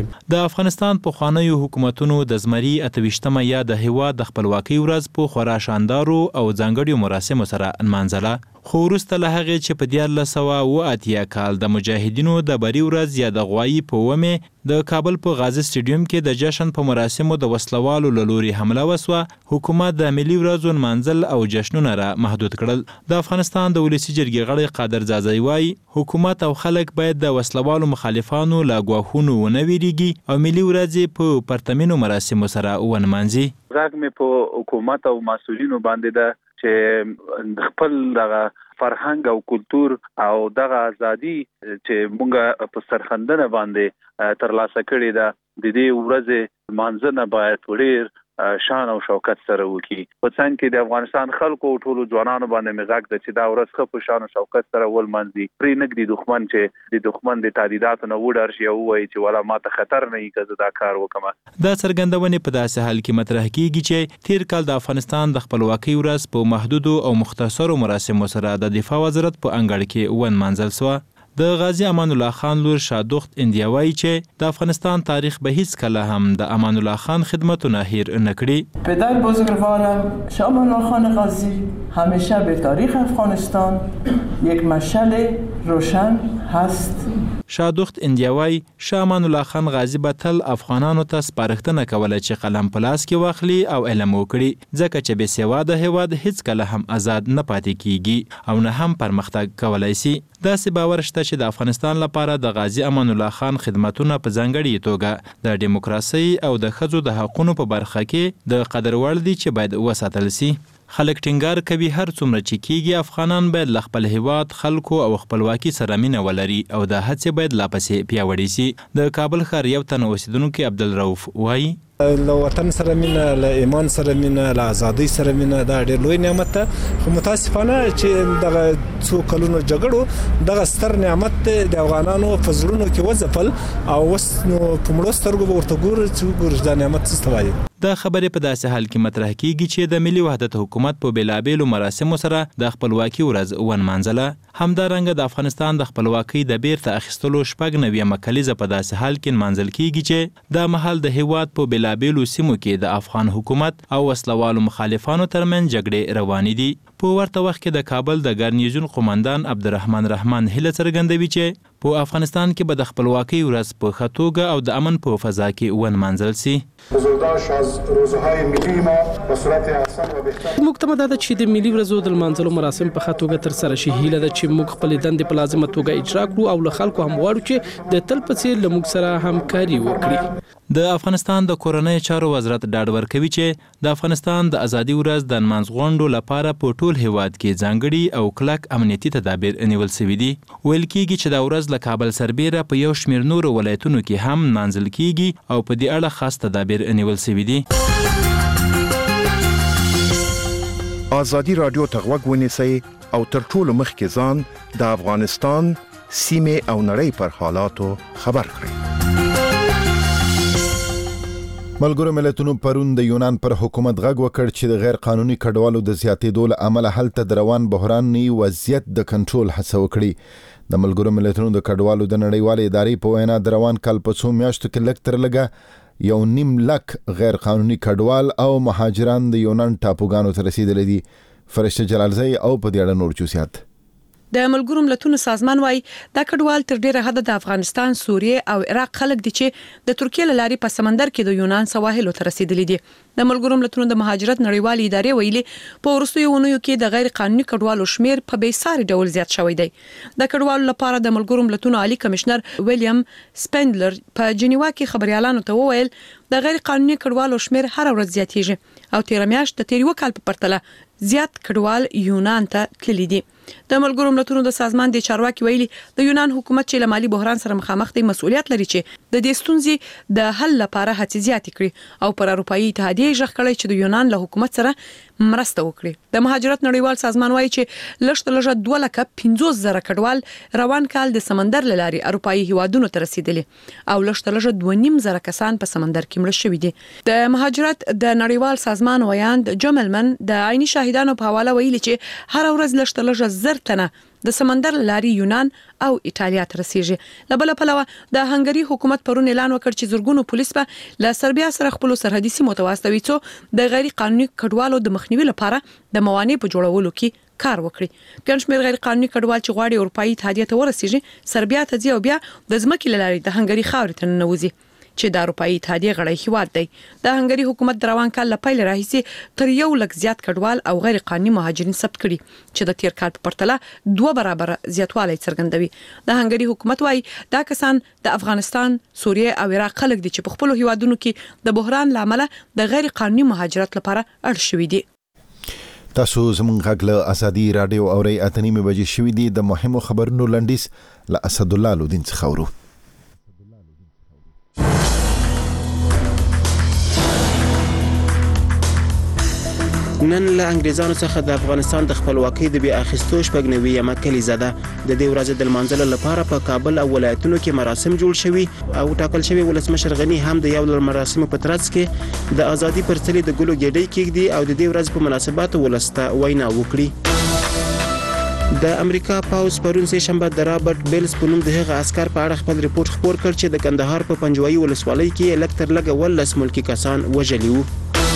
د افغانستان پخوانیو حکومتونو د زمري اته ویشتمه یا د هیواد د خپلواکۍ ورځ په خورا شاندارو او ځانګړیو مراسمو سره نمانځله. خو وروسته له هغې چې په دیارلس سوه اوه اتیا کال د مجاهدینو د بري ورځ یا د غوایي په اومې د کابل په غازي سټیډیوم کې د جشن په مراسمو د وسلوالو له لوري حمله وسوه، حکومت د ملي ورځو نمانځل او جشنونه را محدود کړل. د افغانستان د ولسي جرګې غړی قادر زازی وایي حکومت او خلک باید د وسلوالو مخالفانو له ګواښونو ونه ویریږي او ملي ورځې په پرتمینو مراسمو سره ونمانځي.
غږ مې په حکومت او مسؤلینو باندې ده چې خپل دغه فرهنګ او کلتور او دغه ازادي چې مونږه په سرخندنه باندې ترلاسه کړې ده د دې ورځې مانځنه باید ډېر شان او شوکت سره وکړي. په څنګه کې د افغانستان خلکو ټولو ځوانانو باندې مزاج د چې دا ورځ ښه په شان او شوکت سره ولمانځي. پرې نګدي دښمن چې د دښمن د تعدیداتو نه وډار شي او وایي چې ولا ماته خطر نه وي که زه دا کار وکم.
دا څرګندونې په داسې حال کې مطرح کیږي چې تیر کال د افغانستان د خپلواکۍ ورځ په محدودو او مختصرو مراسمو سره د دفاع وزارت په انګړ کې ونمانځل سوه. د غازی امان الله خان لور شادوخت اندیا وایي چې د افغانستان تاریخ به هیڅ کله هم د امان الله خان خدمتونه هیر نه کړي.
پدر بزرگوارم شاه امان الله خان غازی همیشه به تاریخ افغانستان یک مشعل روشن هست.
شادوخت اندیا وایي شاه امان الله خان غازی به تل افغانانو ته سپارښتنه کوله چې قلم په لاس کې واخلي او علم وکړي، ځکه چې بې سواده هیواد هیڅ کله هم آزاد نه پاتې کیږي او نه هم پرمختګ کولی شي. داسې باور شته چې د افغانستان لپاره د غازی امان الله خان خدمتونه په ځانګړې توګه د دیموکراسي او د ښځو د حقونو په برخه کې د قدر وړ دي چې باید وساتل شي. خلک ټینګار کوي هر څومره چې کیږي افغانان باید له خپل هیواد خلکو او خپلواکي سره مینه ولري او د هڅې باید لا پسې پیاوړې شي. د کابل ښار یو تن اوسیدونکی عبدالرؤف وایي
له وطن سره مینه، له ایمان سره مینه، له ازادۍ سره مینه دا ډېر لوی نعمت ده. خو متاسفانه چې دغه څو کلونو جګړو دغه ستر نعمت د افغانانو په زړونو کې وځپل او اوس نو په مړو سترګو به ورته ګورو چې ګورو دا نعمت څه ته وایي.
دا خبرې په داسې حال کې مطرح کیږي چې د ملي وحدت حکومت په بېلابېلو مراسمو سره د خپلواکي ورځ ونمانځله. همدارنګه د افغانستان د خپلواکۍ د بیرته اخیستلو شپږ نویمه کلیزه په داسې حال کې نمانځل کیږي چې دا مهال د هیواد په بېلابېلو سیمو کې د افغان حکومت او وسلوالو مخالفانو ترمنځ جګړې روانې دي. په ورته وخت کې د کابل د ګارنیزون قومندان عبدالرحمن رحمان هیله څرګندوي چې په افغانستان کې به د خپلواکۍ ورځ په ښه توګه او د امن په فضا کې ونمانځل شي.
موږ ته مدد چې د ملي ورځو د لمانځلو مراسم په ښه توګه ترسره شي. هیله ده چې موږ خپلې دندې په لازمه توګه اجرا کړو او له خلکو هم غواړو چې د تل په څیر له موږ سره همکاري وکړي.
د افغانستان د کورنۍ چارو وزارت ډاډ ورکوي چې د افغانستان د ازادي ورځ د نمانځ غونډو لپاره په ټول هیواد کې ځانګړي او کلک امنیتي تدابیر نیول شوي دي. ویل کیږي چې دا ورځ له کابل سربیره په یو شمېر نورو ولایتونو کې هم نمانځل کیږي او په دې اړه خاص تدابیر نیول شوي دي.
ازادي رادیو ته غوږ ونیسئ او تر ټولو مخکې ځان د افغانستان سیمې او نړۍ پر حالاتو خبر کړئ.
ملګرو ملتونو پرون د یونان پر حکومت غږ وکړ چې د غیر قانوني کډوالو د زیاتېدو له امله هلته د روان بحراني وضعیت د کنټرول هڅه وکړي. د ملګرو ملتونو د کډوالو د نړیوالې ادارې په وینا د روان کال په څو میاشتو کې لږ تر لږه یو نیم لک غیر قانوني کډوال او مهاجران د یونان ټاپوګانو ته رسیدلي دي. فرشته جلالزی او په دې اړه نور جزئیات.
د ملګرو ملتونو سازمان وايي دا کډوال تر ډیره حد د افغانستان، سوریه او عراق خلک دي چې د ترکیه له لارې په سمندر کې د یونان سواحلو ته رسیدلي دي. د ملګرو ملتونو د مهاجرت نړیوالې ادارې ویلي په وروستیو ونیو کې د غیر قانوني کډوالو شمیر په بیساري ډول زیات شوی دی. د کډوالو لپاره د ملګرو ملتونو عالی کمشنر ویلیام سپینډلر په جنیوا کې خبريالانو ته وویل د غیر قانوني کډوالو شمیر هر ورځ زیاتېږي او تیر میاشت د تیر وکال په پرتله زیات کډوال یونان ته تللي دي. د ملګرو ملتونو د سازمان د چارواکي ویلي د یونان حکومت چې له مالی بحران سره مخامخ دی مسؤلیت لري چې د دې ستونزې د حل لپاره هڅې زیاتې کړي او پر اروپאי اتحادیه ژغ کړي چې د یونان له حکومت سره مرسته وکړي. د مهاجرت نړیوال سازمان وایي چې لږ لږه دوه لکه پنځوس زره کډوال روان کال د سمندر له لارې اروپאי هیوادونو ته رسیدلي او لږ لږه دوه نیم زره کسان په سمندر کې مړه شوي دي. د مهاجرت د نړیوال سازمان ویاند جملمن د عیني شاهدانو په حواله ویلي چې هر ورځ لږ لږه زر تنه د سمندر لاري یونان او ایټالیا ته رسیږي. له بل پلوه د هنګري حکومت پرون اعلان وکړ چې زورګونو پولیس په له سربیا سره خپل سرحدي سیمو ته واستوي څو د غیر قانوني کډوالو د مخنیوي لپاره د موانع په جوړولو کې کار وکړي. ګڼ شمېر غیر قانوني کډوال چې غواړي اروپאי اتحادیه ته ورسیږي سربیا ته ځي او بیا د ځمکې له لارې د هنګري خاورې ته ننوځي چې د اروپאי اتحادیه غړی هیواد دی. د هنګري حکومت د روان کال له پیل راهیسې تر یو لک زیات کډوال او غیر قانوني مهاجرین ثبت کړي چې د تیر کال په پرتله دوه برابر زیاتوالی څرګندوي. د هنګري حکومت وايي دا کسان د افغانستان، سوریه او عراق خلک دي چې په خپل هیوادونو کې د بحران لامل د غیر قانوني مهاجرت لپاره اړ شوي دي.
تاسو زموږ غږ له ازادي رادیو اوري اتنیمه بجې شوې دي. د مهمو خبرونو لنډیز له اسد الله لودین څخه ورو.
نن له انګریزانو څخه د افغانستان د خپلواکۍ د بیا اخیستو شپږ نوېمه کلیزه ده. د دې ورځې د لمانځلو لپاره په کابل او ولایتونو کې مراسم جوړ شوي او ټاکل شوی ولسمشر غني هم د یو له مراسمو په ترڅ کې د ازادي پر څلي د ګلو ګېډۍ کېږدي او د دې ورځې په مناسباتو ولسته وینا وکړي. د امریکا پاوز پرون سه شنبه د رابرټ بیلز په نوم د هغه عسكر په اړه خپل ریپورت خپور کړ چې د کندهار په پنجوایي ولسوالۍ کې لکتر لګ ولس ملکی کسان وژلي وو.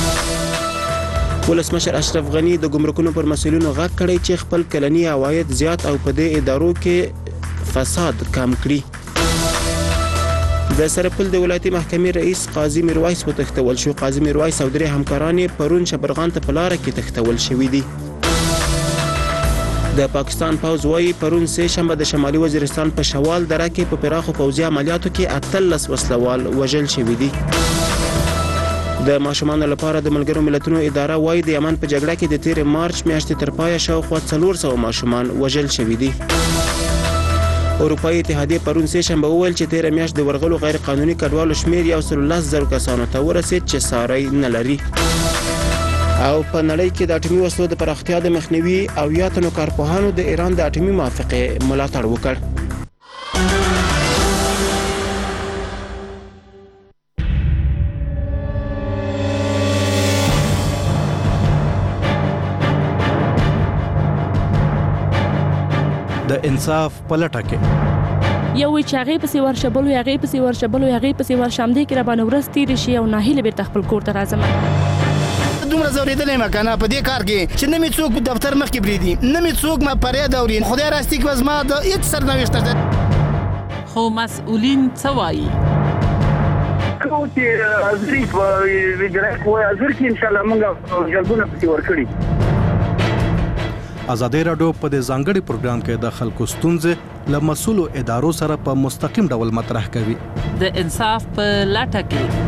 ولسمشر اشرف غنی د ګمرکونو پر مسؤلینو غږ کړی چې خپل کلنی عواید زیات او په دې ادارو کې فساد کم کړي. د سرپل د ولایتي محکمې رئیس قاضي میرویس وتښتول شو. قاضي میرویس او درې همکاران پرون شبرغان ته په لار کې تښتول شوي دي. د پاکستان پوځ وايي پرون سه شنبه د شمالي وزیرستان په شوال دره کې په پراخو پوځي عملیاتو کې اتلس وسلوال وژل شوي دي. د ماشومانو لپاره د ملګرو ملتونو اداره وايي د یمن په جګړه کې د تیر مارچ میاشتې تر پایه شاوخوا څلور سوه ماشومان وژل شوي دي. اروپאי اتحادیه پرون سه شنبه وویل چې تیر میاشت د ورغلو غیر قانوني کډوالو شمیر یو سل لس زره کسانو ته ورسید چې ساری نه لري. او په نړۍ کې د اټومي وسلو د پراختیا د مخنیوي او یا تنو کارپوهانو د ایران د اټومي موافقه ملاتړ وکړ.
د انصاف پلټه کې
یو وی چې هغه پسې ورشبلو هغه پسې ورشبلو هغه پسې ورشمدې کې را باندې ورس تیر شي او ناهیله بیرته خپل کور ته راځم.
دومره زوریدلې ما کنه په دې کار کې چې نه می څوک په دفتر مخ کې بریدي نه می څوک ما پرې دا ورین خدای راستي کې وزما د هیڅ سرنوشت ده.
خو مسؤلین څه وایي؟
کوم چې ازري په ویډرک وای ازر کې ان شاء الله موږ جلبونه پسې ورکړي.
ازادي رادیو په دې ځانګړي پروګرام کې د خلکو ستونزې له مسؤلو ادارو سره په مستقیم ډول مطرح کوي.
د انصاف په لټه کې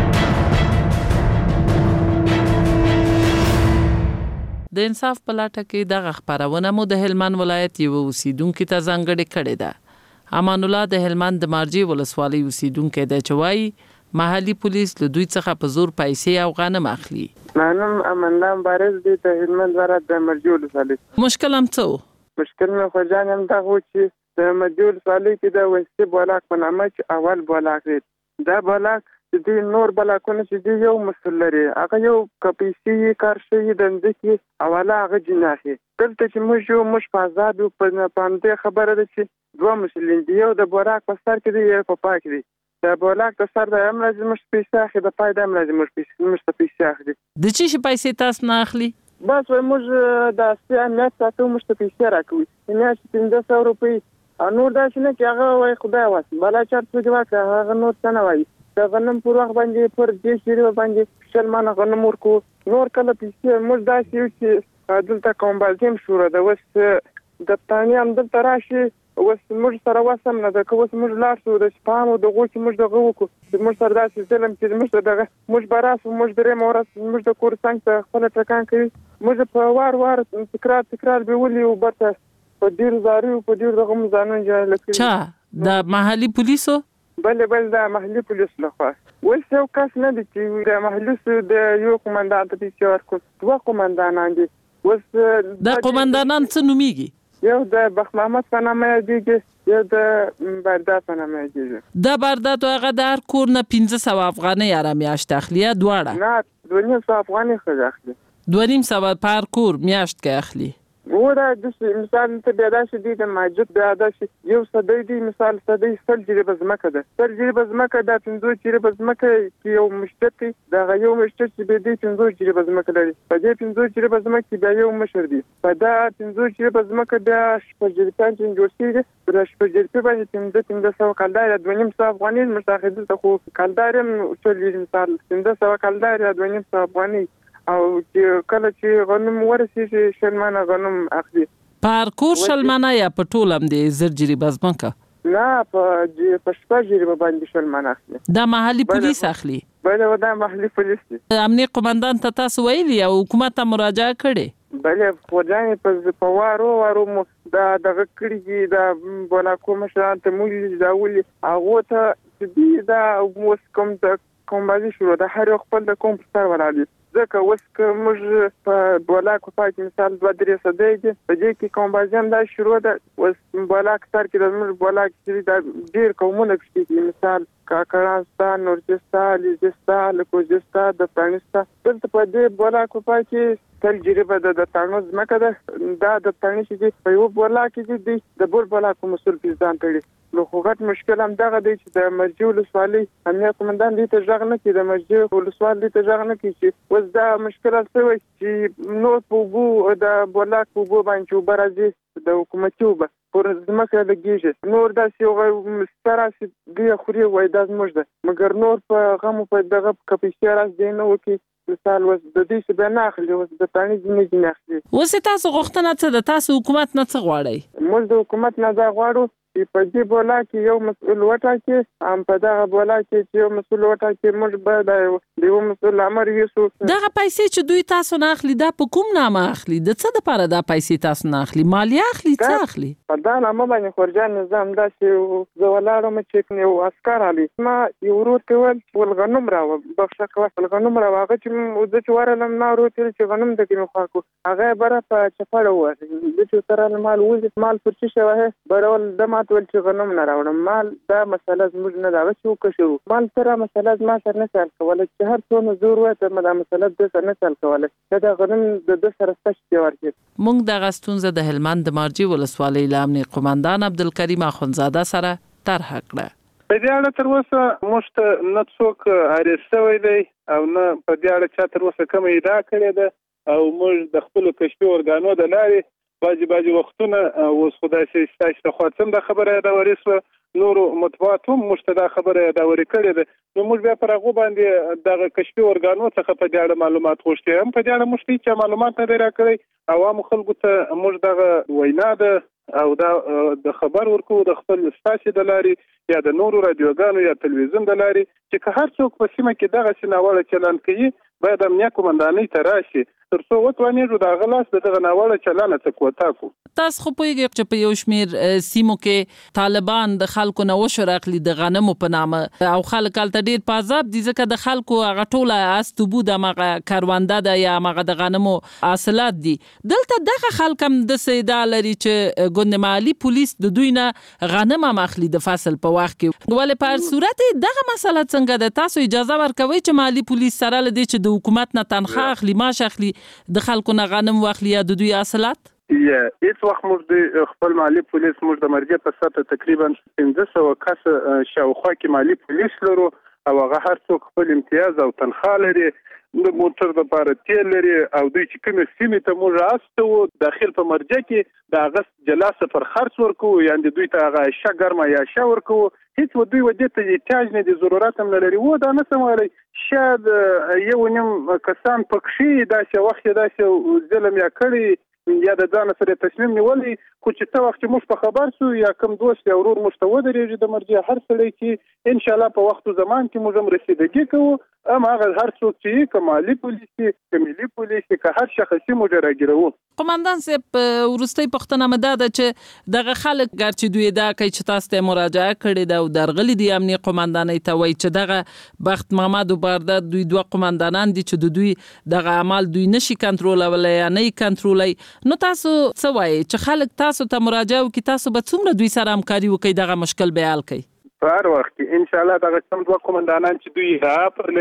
د انصاف په لټه کې دغه خبرونه مو د هلمند ولایت یو اوسیدونکو ته ځانګړي کړې ده. امان الله د هلمند د مارجی ولسوالۍ اوسیدونکو د چوي محلي پولیس له دوی څخه په زور پیسې او غنم اخلي.
نام امان الله مبارز دی ته هلمند ولایت د مارجی ولسوالۍ.
مشکل هم څه؟
مشکل مې خو ځان هم دا و چې د مارجی ولسوالۍ کې د وسته بلاک په نامه چې اول بلاک دی. دا بلاک چې نور بلاکونه چې دی یو مسؤل لري هغه یو کپیسي کار شي د اندکی اوله هغه جناحي دلته چې موږ یو مش په آزاد په پاندې خبره ده چې دوه مسلین دی یو د بلاک په سر کې دی په پاک دی. د بلاک د سر د امراض مش پیسې اخلي د پای د امراض مش پیسې مش پیسې اخلي.
د چی شي پیسې تاسو نه اخلي؟
بس وای موږ د سیاست تاسو مش پیسې راکوي. نه چې پنځه سوه روپۍ نور دا چې نه کې هغه وای خدای واسه بلا چارت دی واکه هغه نور څه نه وای. د غنم پر وخت باندې پر دې شری باندې شلمانه غنم ورکو نور کله پیسې موږ دا چې دلته کوم بازیم شوره د وس د تانی هم دلته راشي وس موږ سره وسم نه د کوس موږ لار شو د سپانو د غوچ موږ دغه وکړو موږ سره داسې ظلم چې موږ دغه موږ براس موږ درې مورس موږ د کور څنګه خپل ټکان کوي موږ په وار وار تکرار تکرار به ولي او برته په ډیر زاري او په ډیر دغه ځانون جوړ لکه
چا د محلي پولیسو
بل بل د محلي پولیس لخوا وس یو کس نه دي چې د محلي د یو قومندان ته پیسې ورکړي دوه قومندانان دي وس
د قومندانان څه نوميږي
یو د بخ محمد په نامه دی یو د بردات په نامه دی.
د بردات هغه د هر کور نه پنځه سوه افغانۍ را میاشت اخلي دواړه؟
نه دوه نیم سوه افغانۍ خو اخلي.
دوه نیم سوه په هر کور میاشت کې اخلي.
و دا د مثال ته بیا داسې دي د ماجد بیا داسې یو صدی دی مثال صدی سل جریبه ځمکه ده سل جریبه ځمکه دا پنځوس جریبه ځمکه کې یو مشترک دی دغه یو مشترک چې به دی پنځوس جریبه ځمکه لري په دې پنځوس جریبه ځمکه بیا یو مشر دی په دا پنځوس جریبه ځمکه بیا شپږ جریبه چې جوړ شي د شپږ جریبه باندې پنځه پنځه سوه کلدار د دوه نیم سوه افغاني مشاهده ته خو کلدار هم چلې مثال پنځه سوه کلدار د دوه نیم سوه افغاني او چې کله چې غنم ورسېږي شلمانه غنم اخلي
پر کور شلمانه یا په ټول هم دی زر جریبه ځمکه
نه په په شپږ جریبه باندې شلمانه اخلي
دا محلي پولیس اخلي
بله دا محلي پولیس دی
امنیه قومندان ته تاسو ویلي او حکومت ته مراجعه کړې
بله خورجانې په وارو وارو مو دا دغه کړي دي دا بلاکو مشران ته مولي دا ولي هغو ته چې دوی دا اوس کوم د کومبازي شروع د هر یو خپل د کوم پر سر ولاړ دي ځکه اوس که موږ په بولاکو پای کې مثال دوه درې صدۍ دي په دې کې کومبازیان دا شروع ده اوس بولاک سر کې د موږ بولاک چې دا ډېر قومونه پکې دي مثال کاکړستان نورستان لوزستان کوزستان د پرانستا دلته په دې بولاکو پای کې تل جریبه د تانو ځمکه ده دا د تانو چې په یو بولاک کې دي د بل بولاکو مسول پیزان کړي نو خو غټ مشکل هم دغه دی چې د مرجع ولسوالۍ امنیه قومندان دې ته غږ نه کړي د مرجع ولسوالۍ دې ته غږ نه کړي چې اوس دا مشکل څه چې نور په اوبو د بولاک په اوبو باندې اوبه راځي د حکومتي اوبه پر ځمکه لګېږي نور داسې یو ستره دی خوري وای دا زموږ ده مګر نور په غمو په دغه کپیسې راز دی نه وکړي مثال وس د دې څه به نه اخلي اوس د تاني ځینې ځینې اخلي
اوس تاسو غوښتنه څه ده تاسو حکومت نه څه غواړئ
موږ د حکومت نه دا غواړو چې په دې بولا کې یو مسؤل وټاکي هم په دغه بولا کې چې یو مسؤل وټاکي موږ به د یو مسؤل امر یوسو
دغه پیسې چې دوی تاسو نه اخلي دا په کوم نامه اخلي د څه لپاره دا پیسې تاسو نه اخلي مالیه اخلي څه اخلي
په دا نامه باندې خورجان نظام دا چې زه ولاړم چې یو عسكر علي ما یو ورور کول ولغنم راو بخښه کول غنم راو هغه چې د چوارلم نه ورور چې غنم د کینو خاکو هغه بره په چپړه و د چې تر مال وځي مال پر څه شوه برول د ول چې غنم نه راوړم مال دا مسله زموږ نه دا شو کشو مال سره مسله ما سره نه چل کوله چې هر څو نزور وته دا مسله د سره نه چل کوله دا غنم د د سره ستاسو ورکړي
مونږ د غستونزه د هلمند د مارجی ولسوالۍ لامني قومندان عبدالکریم اخونزاده سره طرح کړه
په دې اړه تر اوسه موږ نه څوک اړیسوي دی او نه په دې اړه چې تر اوسه کوم ادعا کړې ده او موږ د خپل کشفي ورګانو د لارې باجی باجی وختونه اوس خدای سي ستاسو خو څنګه د خبره دا ورسوه نورو مطبوعاتو مشته دا خبره دا ورې کړې ده نو موږ بیا پر هغه باندې د کشفي ورګانو څخه په دې اړه معلومات غوښتي هم په دې اړه مشته چې معلومات نه راکړي عوام خلکو ته موږ دغه وینا ده او دا د خبر ورکو د خپل ستاسو د لارې یا د نورو رادیوګانو یا تلویزیون د لارې چې هر څوک په سیمه کې دغه سناوړه چلن کوي باید امنیه قومندانۍ ته راشي تر څو وتوانیږو د غلاس دغه ناوړه چلن څخه کوتاکو
تاسو خو پوهیږئ چې په یو شمیر سیمو کې طالبان د خلکو نه وشر اخلي د غنمو په نامه او خلک الته ډیر پازاب دي ځکه د خلکو هغه ټوله استوبو د مغه کاروانده ده یا مغه د غنمو حاصلات دي دلته دغه خلک هم د سیدا لري چې ګوند مالی پولیس د دوی نه غنم هم اخلي د فصل په وخت کې ولې په هر صورت دغه مسله څنګه ده تاسو اجازه ورکوي چې مالی پولیس سره لدی چې د حکومت نه تنخواه اخلي معاش اخلي د خلکو نه غنم واخلي یا د دوی حاصلات
یا هیڅ وخت موږ د خپل مالی پولیس موږ د مرجع په سطح تقریبا پنځه سوه کس شاوخوا کې مالی پولیس لرو او هغه هر څوک خپل امتیاز او تنخواه لري د موټر لپاره تیل لري او دوی چې کوم سیمې ته موږ راستو داخل په مرجع کې د اغست جلا سفر خرڅ ورکو یعنی دوی ته هغه شګرمه یا شا ورکو هیڅ و دوی ودې ته احتیاج نه دي ضرورت هم لري و دا نه سموي شاید یو نیم کسان پکښې داسې وخت داسې ظلم یا کړی یا د ځان سره تصمیم نیولې خو چې څه وخت موږ په خبر سو یا کوم دوست یا ورور مشتوه درېږي د مرجع هر سړی چې ان شاء الله په وخت زمان کې موږ هم رسیدګي کوو اما هغه هر څوک چې کمالي پولیسي کمالي پولیسي که هر شخصي موږ راګرو
قومندان صاحب ورستۍ پښتنه مداده چې دغه خلک ګرچې دوی دا کوي چې تاسو ته مراجعه کړې ده او درغلي دي امنیه قومندانۍ ته وایي چې دغه بخت محمد او بارداد دوی دوه قومندانان دي چې د دوی دغه عمل دوی نشي کنټرولولای یا نه کنټرولای نو تاسو څه وایي چې خلک تاسو ته مراجعه وکړي تاسو به څومره دوی سره همکاري وکړي دغه مشکل به حل کړي
په هر وخت کې ان شاء الله دغه کوم دوه قومندانان چې دوی را پر لري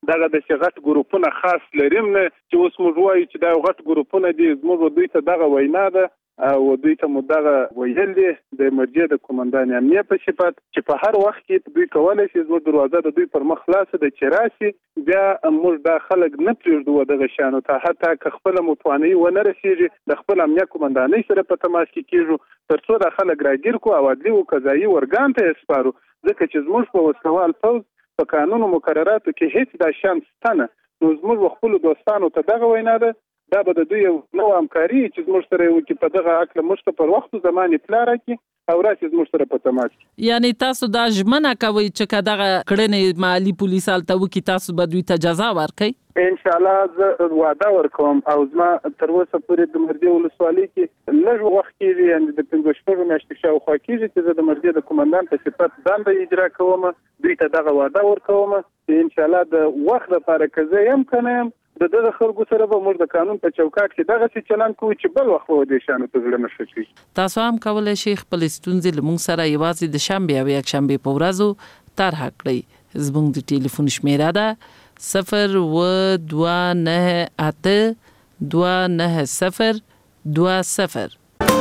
دغه د شغت ګروپونه خاص لریم نه چې اوس موږ وایو چې دا غټ ګروپونه دي موږ دوی ته دغه وینا ده او دوی ته مو دغه ویل دي د مرجع د قومندان امنیه په صفت چې په هر وخت کې دوی کولای شي زموږ دروازه د دوی پر مخ خلاصه د چراسي بیا موږ د خلک نه پریږدو دغه شانو ته حتی که خپل متواني و نه رسیږي د خپل امنیه قومندانۍ سره په تماس کې کیږو ترڅو د خلک راګیر کو او عدلي او قضایي ورګان ته سپارو ځکه چې زموږ په وسوال پوز په قانون او مقرراتو کې هیڅ د شان ستنه نو زموږ خپل دوستانو ته دغه وینا ده دا به د دوی نو همکاري چې زموږ سره یو کې په دغه عقل مشته پر وخت زماني پلار کې او راځي زموږ سره په تماس
یعنی تاسو دا ژمنه کوي چې کداغه کړنې مالی پولیس الته وکي تاسو به دوی ته جزا ورکړي
ان شاء الله زه وعده ورکوم او زما تر اوسه پورې د مرجع ولسوالۍ کې لږ وخت کېږي یعنی د پنځه شپږ میاشتې شاوخوا کېږي چې زه د مرجع د قومندان په صفت دنده اجرا کوم دوی ته دغه وعده ورکوم چې ان شاء الله د وخت لپاره که زه یم کنه یم د دغه خلکو سره به موږ د قانون په چوکاټ کې دغه څه چلن کوو چې بل وخت به د شانو ته زړه نشي شي.
تاسو هم کولای شئ خپل ستونزې لمون سره یوازې د شنبه او یک شنبه په ورځو طرح کړئ. زموږ د ټلیفون شمیره ده صفر و دوه نه اته دوه نه صفر دوه صفر.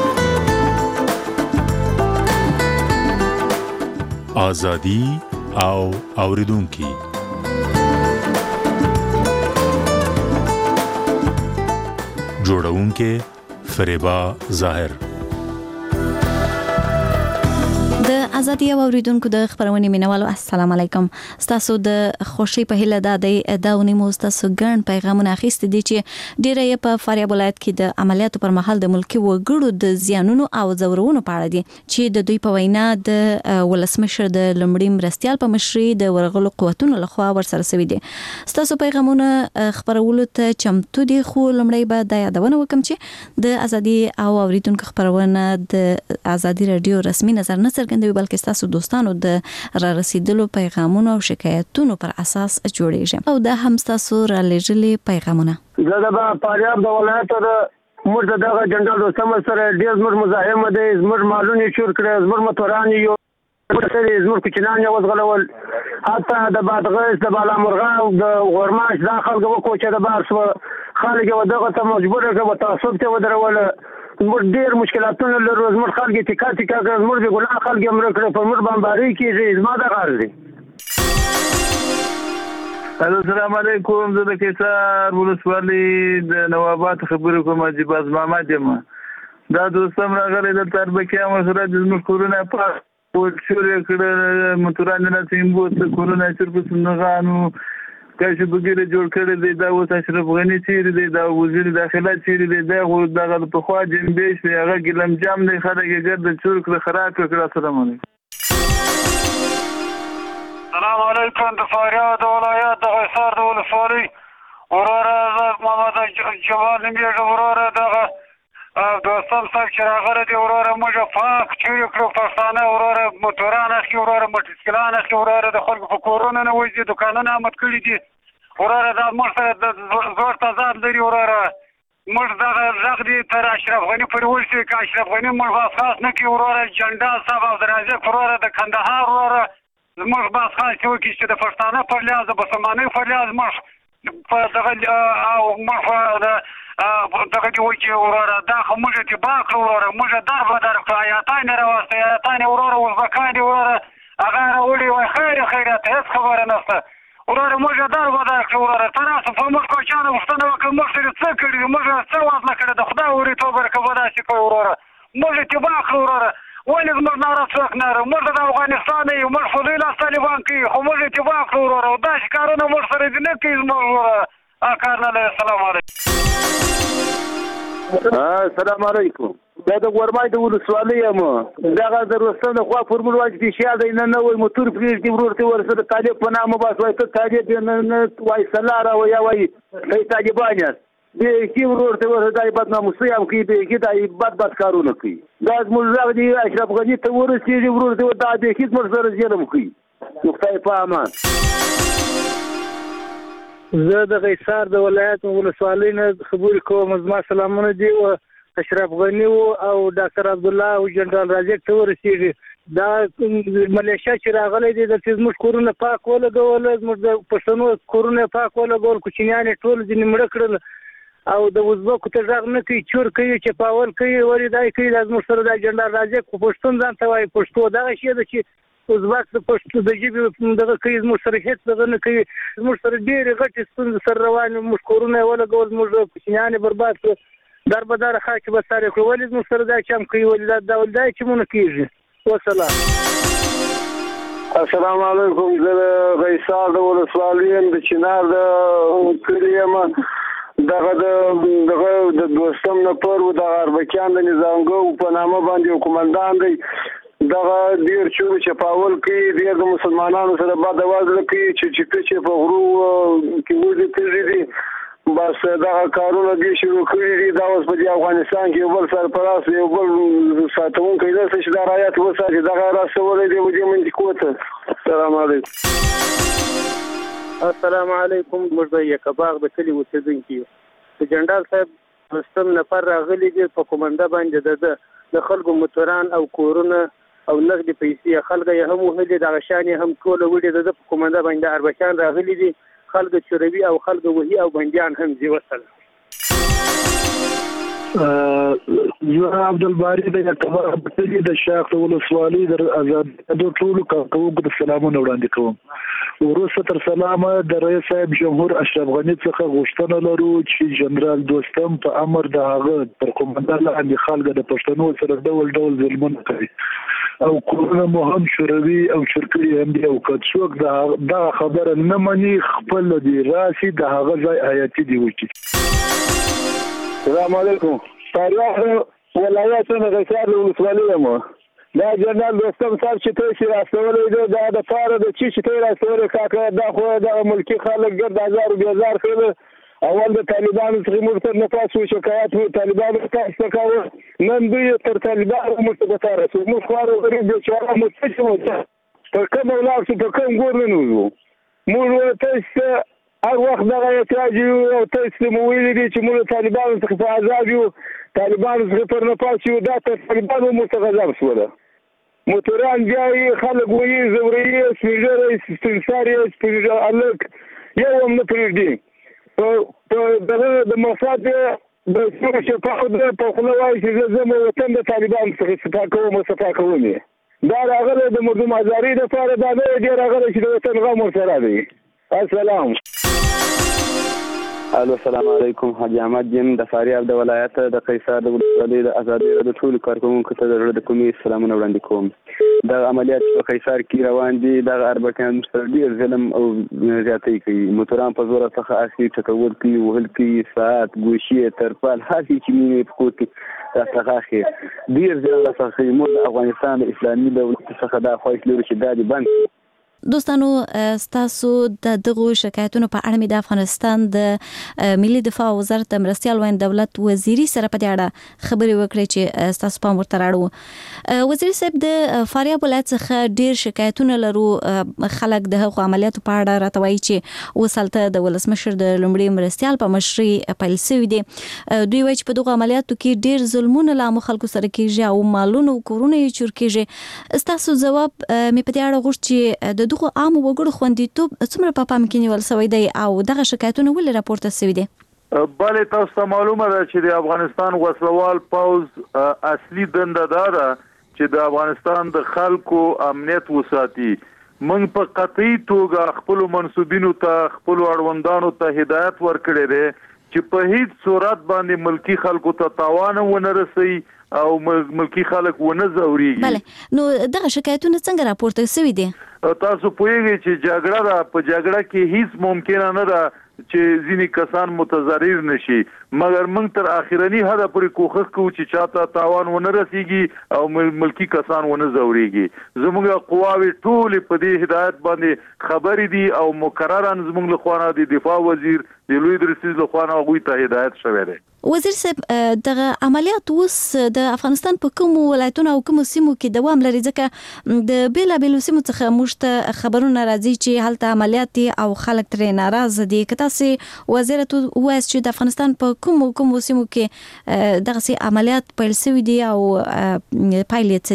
آزادی او اوریدونکي جوړونکې فریبا ظاهر.
د ازادي او اوریدونکو د خبرونه مینوالو السلام علیکم. تاسو د خوشي په هله د داونی موستاسو ګڼ پیغامونه اخیست دي چې ډیره یې په فاریاب ولایت کې د عملیاتو پر مهال د ملکی وګړو د زیانونو او زورونو په اړه دي چې د دوی په وینا د ولسمشر د لمړی مرستيال په مشري د ورغلو قوتونو لخوا ورسره سوي دي. تاسو پیغامونه خبرولو ته چمتو دي خو لمړی به د یادونه وکم چې د ازادي او اوریدونکو خبرونه د ازادي رادیو رسمي نظر نه څرګندوي بلکې تاسو دوستانو د را رسیدلو پیغامونو او شکایتونو پر اساس جوړیږي او دا هم تاسو را لېږلي پیغامونه.
زه د فاریاب د ولایت د موږ دغه جنرال رستم سره ډېر زموږ مزاحمه دي زموږ مالونه چور کړی زموږ متوران یو سره زموږ کوچنان یو وزغلول حتی د بادغیس د بالا مرغا د غورماش دا خلک وکړو چې د بار سو خلک یو دغه ته مجبور کړو تعصب ته ودرول موږ ډېر مشکلاتونه لرو زموږ خلک ټیکا ټیکا کوي زموږ د ګناه خلک امر کړو پر موږ بمباري کیږي زما د غار دي.
السلام علیکم زه د کیسار ولسوالۍ د نوابات خبرې کوم چې باز محمد یم. دا دوستم راغلی د تربکیا مسره د زموږ کورونه په ورشوري کړه متوران نه سیمبو کورونه چرګ سنغانو کاشه بګیره جوړ کړی دی دا اوس اشرف غنی چیرې دی دا وزیر داخله چیرې دی دا خو دغه په خوا جنبې شي هغه ګلم جام دی خلک ګرد چور کړ خراب کړ. السلام علیکم.
السلام علیکم د فاریاب د ولایت د قیصر د ولسوالۍ وروره محمد جواد نیمه وروره دغه دوستم صاحب چې راغلی دی وروره موږ پاک چورې کړو پښتانه وروره موټران اخلي وروره موټرسایکلان اخلي وروره د خلکو په کورونو نه وځي دوکانونه امد کړي دي وروره دا موږ سره د زور تضاد لري وروره موږ دغه غږ دی تر اشرف غني پورې ورسېږي که اشرف غني موږ بحث خاص نه کړي وروره جنډال صاحب عبدالرازق وروره د کندهار وروره موږ بحث خاص وکړي چې د پښتانه پر لحاظ د مسلمانۍ پر لحاظ موږ په دغه او موږ دغه دی وجه وروره دا خو موږ اتباع کړو وروره موږ در به در کړو ایاتان یې راوستې ایاتان یې وروره ازبکان یې وروره هغه راوړي وایي خیر خیریت هېڅ خبره نشته وروره موږ در به در کړو وروره ته راسه په موږ کوچیانو پوښتنه وکړه موږ سره څه کړي دي موږ څه وزله کړې ده خدای وریتوب ورکړه به داسې کوي وروره موږ اتباع کړو وروره ولې زموږ ناره څوک نه لرو موږ د افغانستان نه یو موږ فضیل لاس طالبان کوي خو موږ اتباع کړو وروره او داسې کارونه موږ سره دې نه کوي زموږ وروره هغه کار نه لري. السلام علیکم.
السلام علیکم. دا د ورمای د ولسوالۍ یم دغه د رستم د خوا فورمول واجب شي دا نه نه وای موټر پریږدي ورته ورسره طالب په نامه باس وای ته طالب نه وای سلاره وای وای ای طالبان دې کی ورته ورته دای بدنامه سیام کی به کی دای بد بد کارونه کوي دا موږ دی اشرف غنی ته ورسېږي ورته دا دې کی موږ سره ظلم کوي نقطه په امان.
زه د قیصار د ولایت ولسوالۍ نه خبرې کوم زما سلامونه دي او اشرف غنی او ډاکټر عبد الله او جنرال رازق ته ورسېږي
دا ملیشیا چې راغلي دي د زموږ کورونه پاک ولګول زموږ د پښتنو کورونه پاک ولګول کوچنیان ټول ځینې مړه کړل او د وزبکو ته ځغ نه کوي چور کوي چې پاول کوي ورې دای کوي د زموږ سره د جنډار راځي خو پښتون ځان ته وایي پښتو دغه شی ده چې وزبک د پښتو د ژبې دغه کوي زموږ سره هیڅ دغه نه کوي زموږ سره ډېرې غټې ستونزې سره روانې موږ کورونه یې ولګول زموږ کوچنیان یې برباد کړل در به در خاک به سارې کړو ولې زموږ سره دا چم کوي ولې دا ډول دا چمونه کېږي وسلام.
السلام علیکم. زه غیصار د ولسوالۍ یم د چنار د کلي یم. دغه د دغه د دوستم نفر و د اربکیان د نظامګو په نامه باندې یو قومندان دی. دغه ډېر چور چې پاول کوي ډېر د مسلمانانو سره بد وازله کوي چې چې چې په غرو کې وځي کړي دي بس دغه کارونه دي شروع کړي دي. دا اوس په افغانستان کې یو بل سرپرست یو بل ساتونکی دی چې دا رایات وساتي دغه راسولی دی ودې منطقو ته. السلام علیکم.
السلام علیکم. موږ د یکباغ د کلي اوسېدونکي یو. د جنرال صاحب رستم نفر راغلي دي په کومنده باندې د د خلکو موټران او کورونه او نغدي پیسې خلک یې هم وهلي دغه شان یې هم ټوله وړي د په کومنده باندې اربکیان راغلي دي خلک چوروي او خلک وهي او بندیان هم دي. وسلام.
یو عبدالباری د یکباغ د کلي د شاخ ولسوالۍ د آزاد د ټولو کارکوونکو د سلامونه وړاندې کوم. وروسته تر سلامه د رئیس صاحب جمهور اشرف غني څخه غوښتنه لرو چې جنرال دوستم په امر د هغه پر قومندان لاندې خلک د پښتنو سره ډول ډول ظلمونه کوي او کورونه مو هم شوروي او چرکړي هم دي او که څوک دا خبره نه مني خپل دی راسي د هغه ځای حیاتي دی وکړي.
السلام علیکم. تاریخ ولایت نه غیصار ولسوالۍ یم. دا جنرال دوستم صاحب چې ته شي راستولې دی دا د فاره د چی چې ته راستولې کاکه دا خو د ملکی خلک ګرد هزار بیزار کړل اول د طالبانو څخه مرتد نه پاسو شکایت وو طالبانو تاسو کاوه نن دوی تر طالبانو مرتد رسو موږ خو غریب دي چې موږ څه مو په کوم ولایت په کوم ګور نه نو موږ ته هر وخت دغه احتیاج یو او تاسو مو ویلي دي چې موږ طالبانو څخه په آزاد یو طالبانو څخه پر نه پاسو دا تر طالبانو متغذر شول موټران جاي خلک وایي زوري سپیژر استنساري سپیژر الک یو هم نه پریږدي په دغه د مفاد د څو شپه په خپل وایي چې زموږ وطن د طالبانو څخه صفا کوم صفا کوم دا راغله د مردم ازاري د فار د نه دی راغله چې د وطن غو سره دی. السلام.
الو السلام علیکم. حاجی احمد یم د فاریاب د ولایت د قیصار د ولسوالۍ د آزادۍ د ټولو کارکوونکو ته د کومي سلامونه وړاندې کوم. د عملیات په قیصار کې روان دي د اربکیان سره ډیر ظلم او زیاتې کوي موټران په زور څخه اخلي ټکول کوي وهل کوي ساعت ګوشي ترپال هر څه چې مینه په کوټ کې راځه اخی ډیر ځله څخه مو د افغانستان د اسلامي دولت څخه دا خوښ لري چې دا دي بند.
دوستانو ستاسو د دغه شکایتونو په اړه د افغانستان د ملي دفاع وزارت د مرستيال وین دولت وزیری سره په اړه خبرې وکړې چې ستاسو په مور تراړو. وزیر صاحب د فاریاب ولایت څخه ډیر شکایتونه لرو خلک د هغو عملیاتو په اړه راتوي چې وسلته د ولسمشر د لومړي مرستيال په مشري پیل شوی دي. دوی وایي چې په دغه عملیاتو کې ډیر ظلمونه لا مخالکو سره کیږي او مالونه کورونه یې چور کیږي. ستاسو جواب مې په اړه غوښتي چې د دغه عام وګړو خوندیتوب څومره په پام کې نیول شوی دی او دغه شکایتونه ولې راپورته شوي دي؟
بله تاسو ته معلومه ده چې د افغانستان وسلوال پوز اصلي دنده دا ده چې د افغانستان د خلکو امنیت وساتي. موږ په قطعي توګه خپل منسوبینو ته خپل اړوندانو ته هدایت ورکړی دی چې په هیڅ صورت باندې ملکی خلکو ته تاوان ونه رسي او ملکی خلک ونه زوريږي.
بله نو دغه شکایتونه څنګه راپورته شوي دي؟
تاسو پوهیږئ چې جګړه ده په جګړه کې هیڅ ممکنه نه ده چې ځینې کسان متضرر نشي مګر موږ تر اخرنی حده پورې کوښښ کوو چې چاته تاوان ونه رسیږي او ملکی کسان ونه زوريږي. زموږ قواوې ټولې په دې هدایت باندې خبرې دي او مقررا زموږ لخوا د دفاع وزیر د لوی درسیز لخوا هغوی ته هدایت شوی دی.
وزیر صاحب دغه عملیات اوس د افغانستان په کوم ولایتونو او کوم سیمو کې دوام لري ځکه د بیلابیلو سیمو څخه موږ ته خبرونه راځي چې هلته عملیات دي او خلک ترې ناراضه دي. که تاسو وزارت وایي چې د افغانستان په کوم کوم سیمو کې دغه عملیات پیل شوي دي او پایلې څه دي؟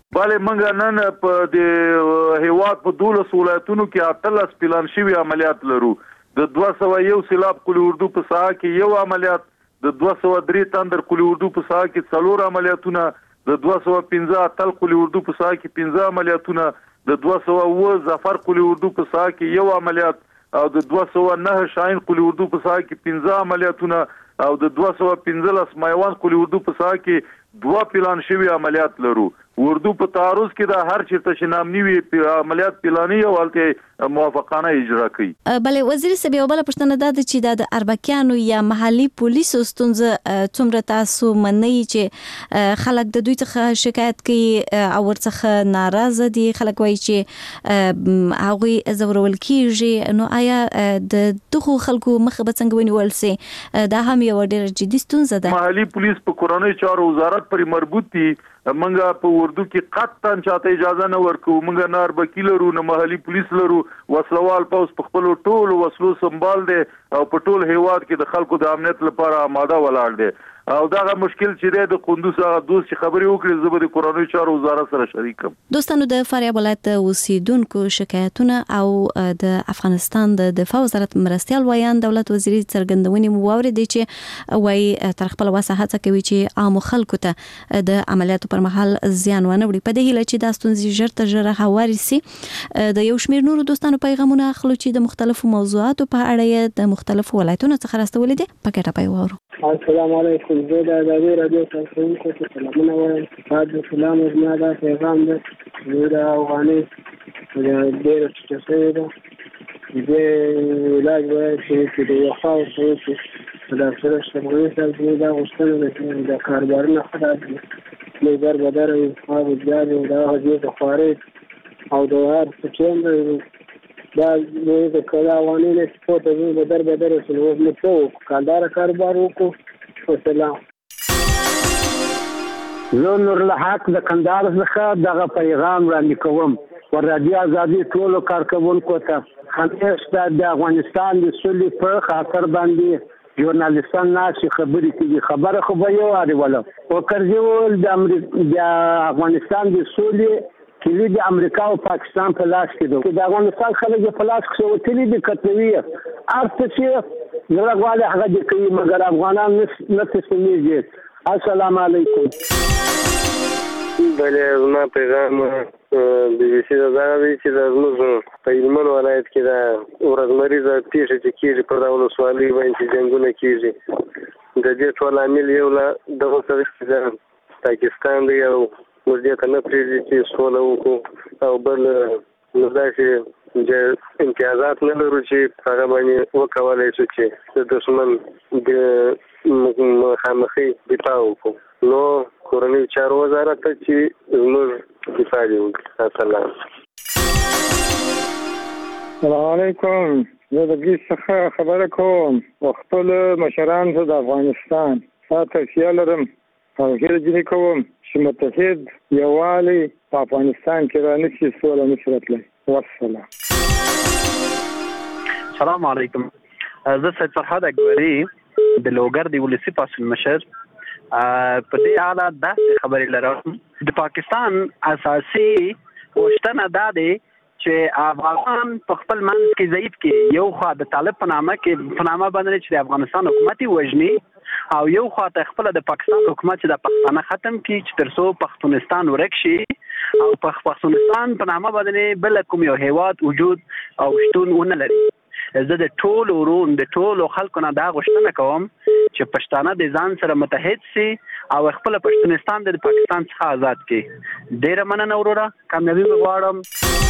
بله منګه نن په د هیواد په دولس ولایتونو کې اتلس پلان شوي عملیات لرو. د دوه سوه یو سیلاب قلی اردو په ساحه کې یو عملیات، د دوه سوه درې تندر قلی اردو په ساحه کې څلور عملیاتونه، د دوه سوه پنځه اتل قلی اردو په ساحه کې پنځه عملیاتونه، د دوه سوه اووه ظفر قلی اردو په ساحه کې یو عملیات، او د دوه سوه نه شاهین قلی اردو په ساحه کې پنځه عملیاتونه، او د دوه سوه پنځلس میوند قلی اردو په ساحه کې دوه پلان شوي عملیات لرو. اردو په تعرض کې د هر چیرته چې نامني وي عملیات پلاني او هلته موافقانه اجرا کوي.
بله وزیر صاحب یو بله پوښتنه دا ده چې دا د اربکیانو یا محلي پولیسو ستونزه څومره تاسو منئ چې خلک د دوی څخه شکایت کوي او ورڅخه ناراضه دي، خلک وایي چې هغوی ځورول کیږي، نو آیا د دغو خلکو مخه به څنګه ونیول سي؟ دا هم یو ډېره جدي ستونزه ده.
محلي پولیس په کورنۍ چارو وزارت پورې مربوط دي. منګه په اردو کې قطعا چاته اجازه نه ورکو. منګه نه اربکی لرو نه محلي پولیس لرو. وسلوال پوس په خپل ټول وسلو سنبال دي او په ټول هیواد کې د خلکو د امنیت لپاره آماده ولاړ دي. او داغه مشکل چې د قندوز هغه دوست چې خبري وکړي زه به د کورنۍ چارو وزارت سره شریکم.
دوستانو د فاریاب ولایت اوسیدونکو شکایتونه او د افغانستان د دفاع وزارت مرستيال ویان دولت وزیر څرګندونې مو واوریدي چې وایي تر خپل وسه هڅه کوي چې عام خلکو ته د عملیاتو پر مهال زیان ونه وړي. په دې هیله چې دا ستونزې ژر تر ژره هواري سي. د یو شمېر نورو دوستانو پیغامونه اخلو چې د مختلفو موضوعاتو په اړه د مختلفو ولایتونو څخه راستولې دي. په ګټه پای وورو.
السلام علیکم. زه د ازادي رادیو ټلویزیون څخه سلامونه وایم. تاسو سلام او زما دا پیغام ده. زه د افغاني د ډېر څه څه ده. زه علاج وایم چې د وخاو څه څه د سره شمولې سره دا غوښتنه ده چې د کاربارونه خراب دي. لږ بدر او خاص ځای دا هغه د خارج او د هر څه چې دا د کلاوانې له سپورت او بدر بدر سره نو په کاندار کاروبار وکړو. سلام.
زه نور له حق د کندهار څخه دغه پیغام وړاندې کوم ور رادیو ازادي ټول کارکونکو ته. همیشه د افغانستان د سولې په خاطر باندې ژورنالیستان ناشي خبرې کوي. خبره خو به یو اړ ولا او کرځول د امریکا د افغانستان د سولې کلی د امریکا او پاکستان په لاس کې ده. د افغانستان خلک په لاس کې وتلي دي کتوي ارته چې زړه هغه د کوي مګر افغانان نه تسلیمېږي. السلام علیکم.
بله زما پیغام بی بی سی دا دی چې د زموږ په هلمند ولایت کې د ورځمریزه پیښې چې کېږي په دا ولسوالۍ باندې چې جنګونه کېږي د دې ټول عامل یو له دغه سره چې د پاکستان دی او موږ دې ته نه پرېږدي چې سوله وکړو او بل نو داسې د امتیازات نه لرو چې هغه باندې وکولی شو چې د دښمن د مخامخي دفاع وکړو. نو کورنۍ چارو وزارت ته چې زموږ دفاع دې وکړي. السلام.
السلام علیکم. زه د ګیس څخه خبره کوم او خپل مشران ته د افغانستان توصیه لرم او هیله ځینې کوم چې متحد یووالی په افغانستان کې رانشي سوله نشي راتلی. والسلام.
السلام علیکم. زه سید فرهاد اکبري د لوګر د ولسی پاسل مشر په دې اړه داسې خبرې لرم. د پاکستان اساسي غوښتنه دا دی چې افغانان په خپل منځ کې ضعیف کې یو خوا د طالب په نامه کې په نامه باندې چې د افغانستان حکومت وژني او یو خوا ته خپل د پاکستان حکومت چې د پښتانه ختم کړي چې تر څو پښتونستان ورک شي او په پښتونستان په نامه باندې بل کوم یو هیواد وجود او شتون ونه لري. زه د ټولو ورون د ټولو خلکو نه دا غوښتنه کوم چې پښتانه د ځان سره متحد سي او خپل پښتونستان د پاکستان څخه آزاد کړي. ډیره مننه وروره. کامیابی غواړم.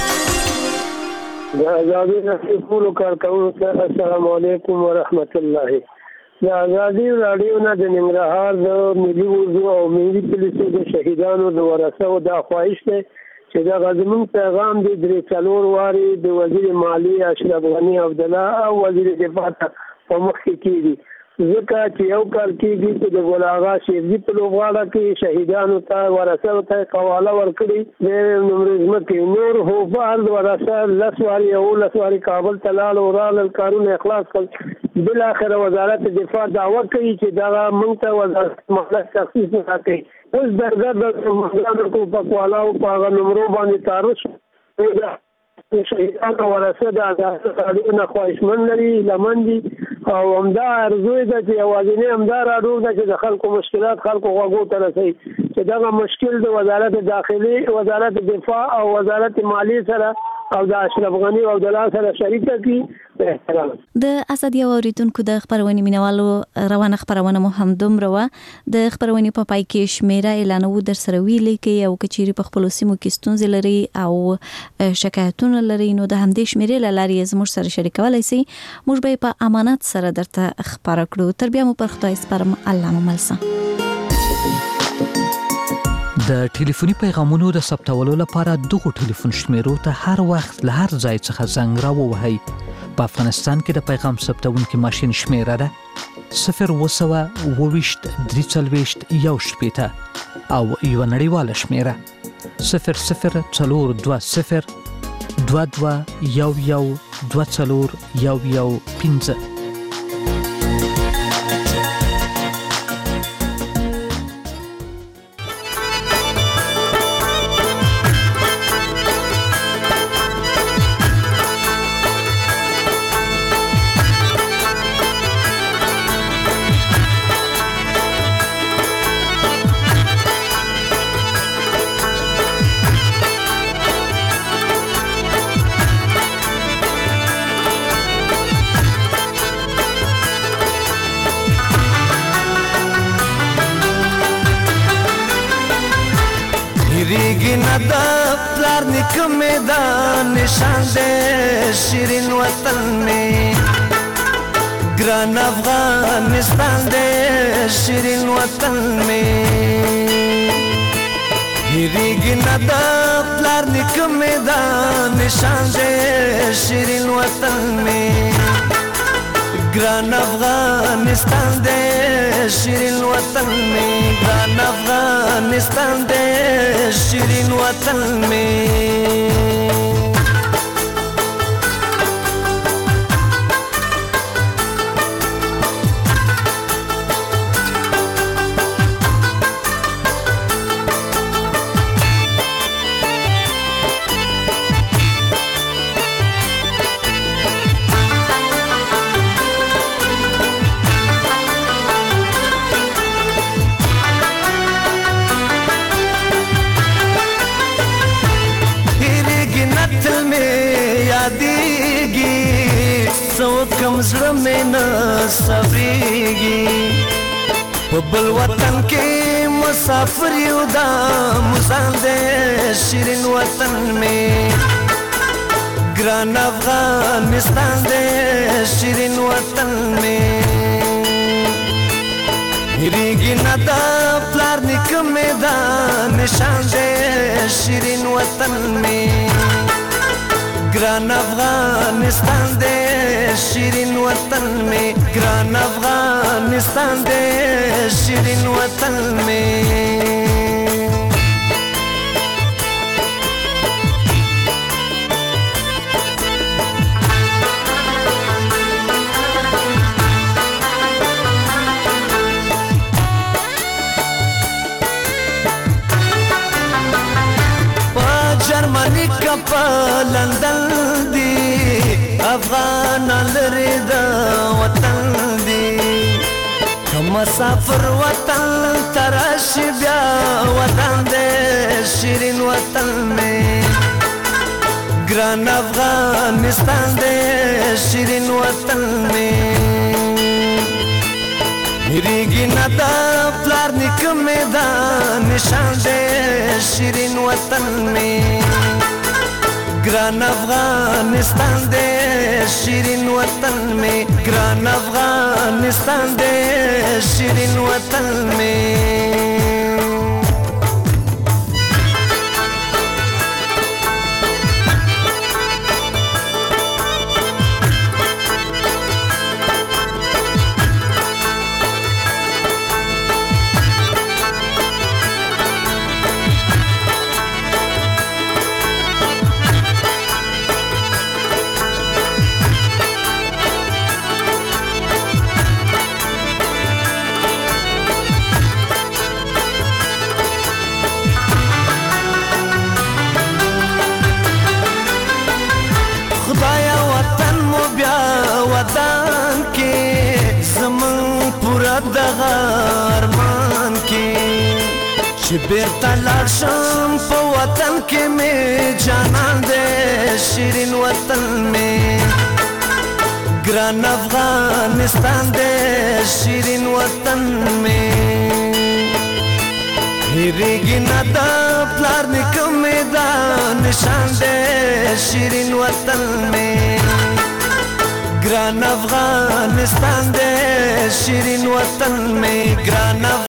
د ازادي رادیو ټول کارکونکو ته السلام علیکم ورحمت الله. د ازادي رادیو نه د ننګرهار د ملي وضو او ملي پولیسو د شهیدانو د ورثو د خواهش ته چې دا غزمون پیغام دی درې څلور واري د وزیر مالی اشرف غنی عبدالله او وزیر دفاع په مخ کې کیږي. ځکه چې یو کال کېږي چې د ګل آغا شیرجي په لوبغاړه کې شهیدانو ته ورثه ته قواله ورکړي د نمرې ځمکې نور هوفال ورثه لس وارې یولس وارې کابل ته لاړ او راغلل کارونه اخلاص کړل بالاخره وزارت دفاع دعوه کوي چې دغه موږ ته وزارت مهلت تخصیص نه کوي اوس درګر د مهاجرانو کو پکوالاو په هغه نمرو باندې تعرض شهیدانو ورثه د آزاد تعلیمونه خواهشمن لري لمن دي او همدا ارزو ده چې یوازینی همدا راډور ده چې د خلکو مشکلات خلکو غوږو ته رسوي چې دغه مشکل د وزارت داخلي وزارت دفاع او وزارت مالی سره او د اشرف غنی او د لاس سره شریک کی احترام
د ازادي اوریدونکو د خبرونې مینوالو روانه خبرونه مو هم دومره و د خبرونې په پای کې شمیره اعلانو در سره ویلې کې او کچيري په خپل سیمو کې ستونزې لري او شکایتونه لري نو د همدې شمیرې لاري زموږ سره شریکولای شي موږ به په امانت سره درته خبر کړو تر بیا مو پر خدای سپارم الله مو ملسه
د ټلیفوني پیغامونو د ثبتولو لپاره دغه ټلیفون شمیرو ته هر وخت له هر ځای څخه زنګ راووهئ. په افغانستان کې د پیغام ثبتونکي ماشین شمیره ده صفر وسوه اوويشت درې څلوېښت یو شپېته او یو نړیواله شمیره صفر صفر څلور دوه صفر دوه دوه یو یو دوه څلور یو یو پنځه.
निशान दे शिरीन वतन में ग्रान अफगानिस्तान दे शिरीन वतन में हिरीगी नदा प्लार निकम दा निशान दे शिरीन वतन में ग्रान अफगानिस्तान दे शिरीन वतन में ग्रान अफगानिस्तान दे शिरीन वतन में कमजोर में न सबरेगी बबल वतन के मुसाफिर युदा मुसांदे शिरीन वतन में ग्रान अफगानिस्तान दे शिरीन वतन में हिरीगी नदा प्लार निकम दा निशान दे शिरीन वतन में ग्रान अफगानिस्तान दे शिरीन वतन में ग्रान अफगानिस्तान दे शिरीन वतन में जर्मनी का लंदन दी अफगान लरेदा वतन दी मुसाफिर वतन तराश ब्या वतन दे शिरीन वतन में ग्रान अफगानिस्तान दे शिरीन वतन में हिरीगी नदा प्लार निकम दा निशान दे शिरीन वतन में ग्रान अफगानिस्तान दे शिरीन वतन में ग्रान अफगानिस्तान दे शिरीन वतन में چې بیرته لاړ شم په وطن کې مې جانان دی شیرین وطن مې ګران افغانستان دی شیرین وطن مې هېرېږي نه د پلار نیکه مې دا نشان دی شیرین وطن مې ګران افغانستان دی شیرین وطن مې ګران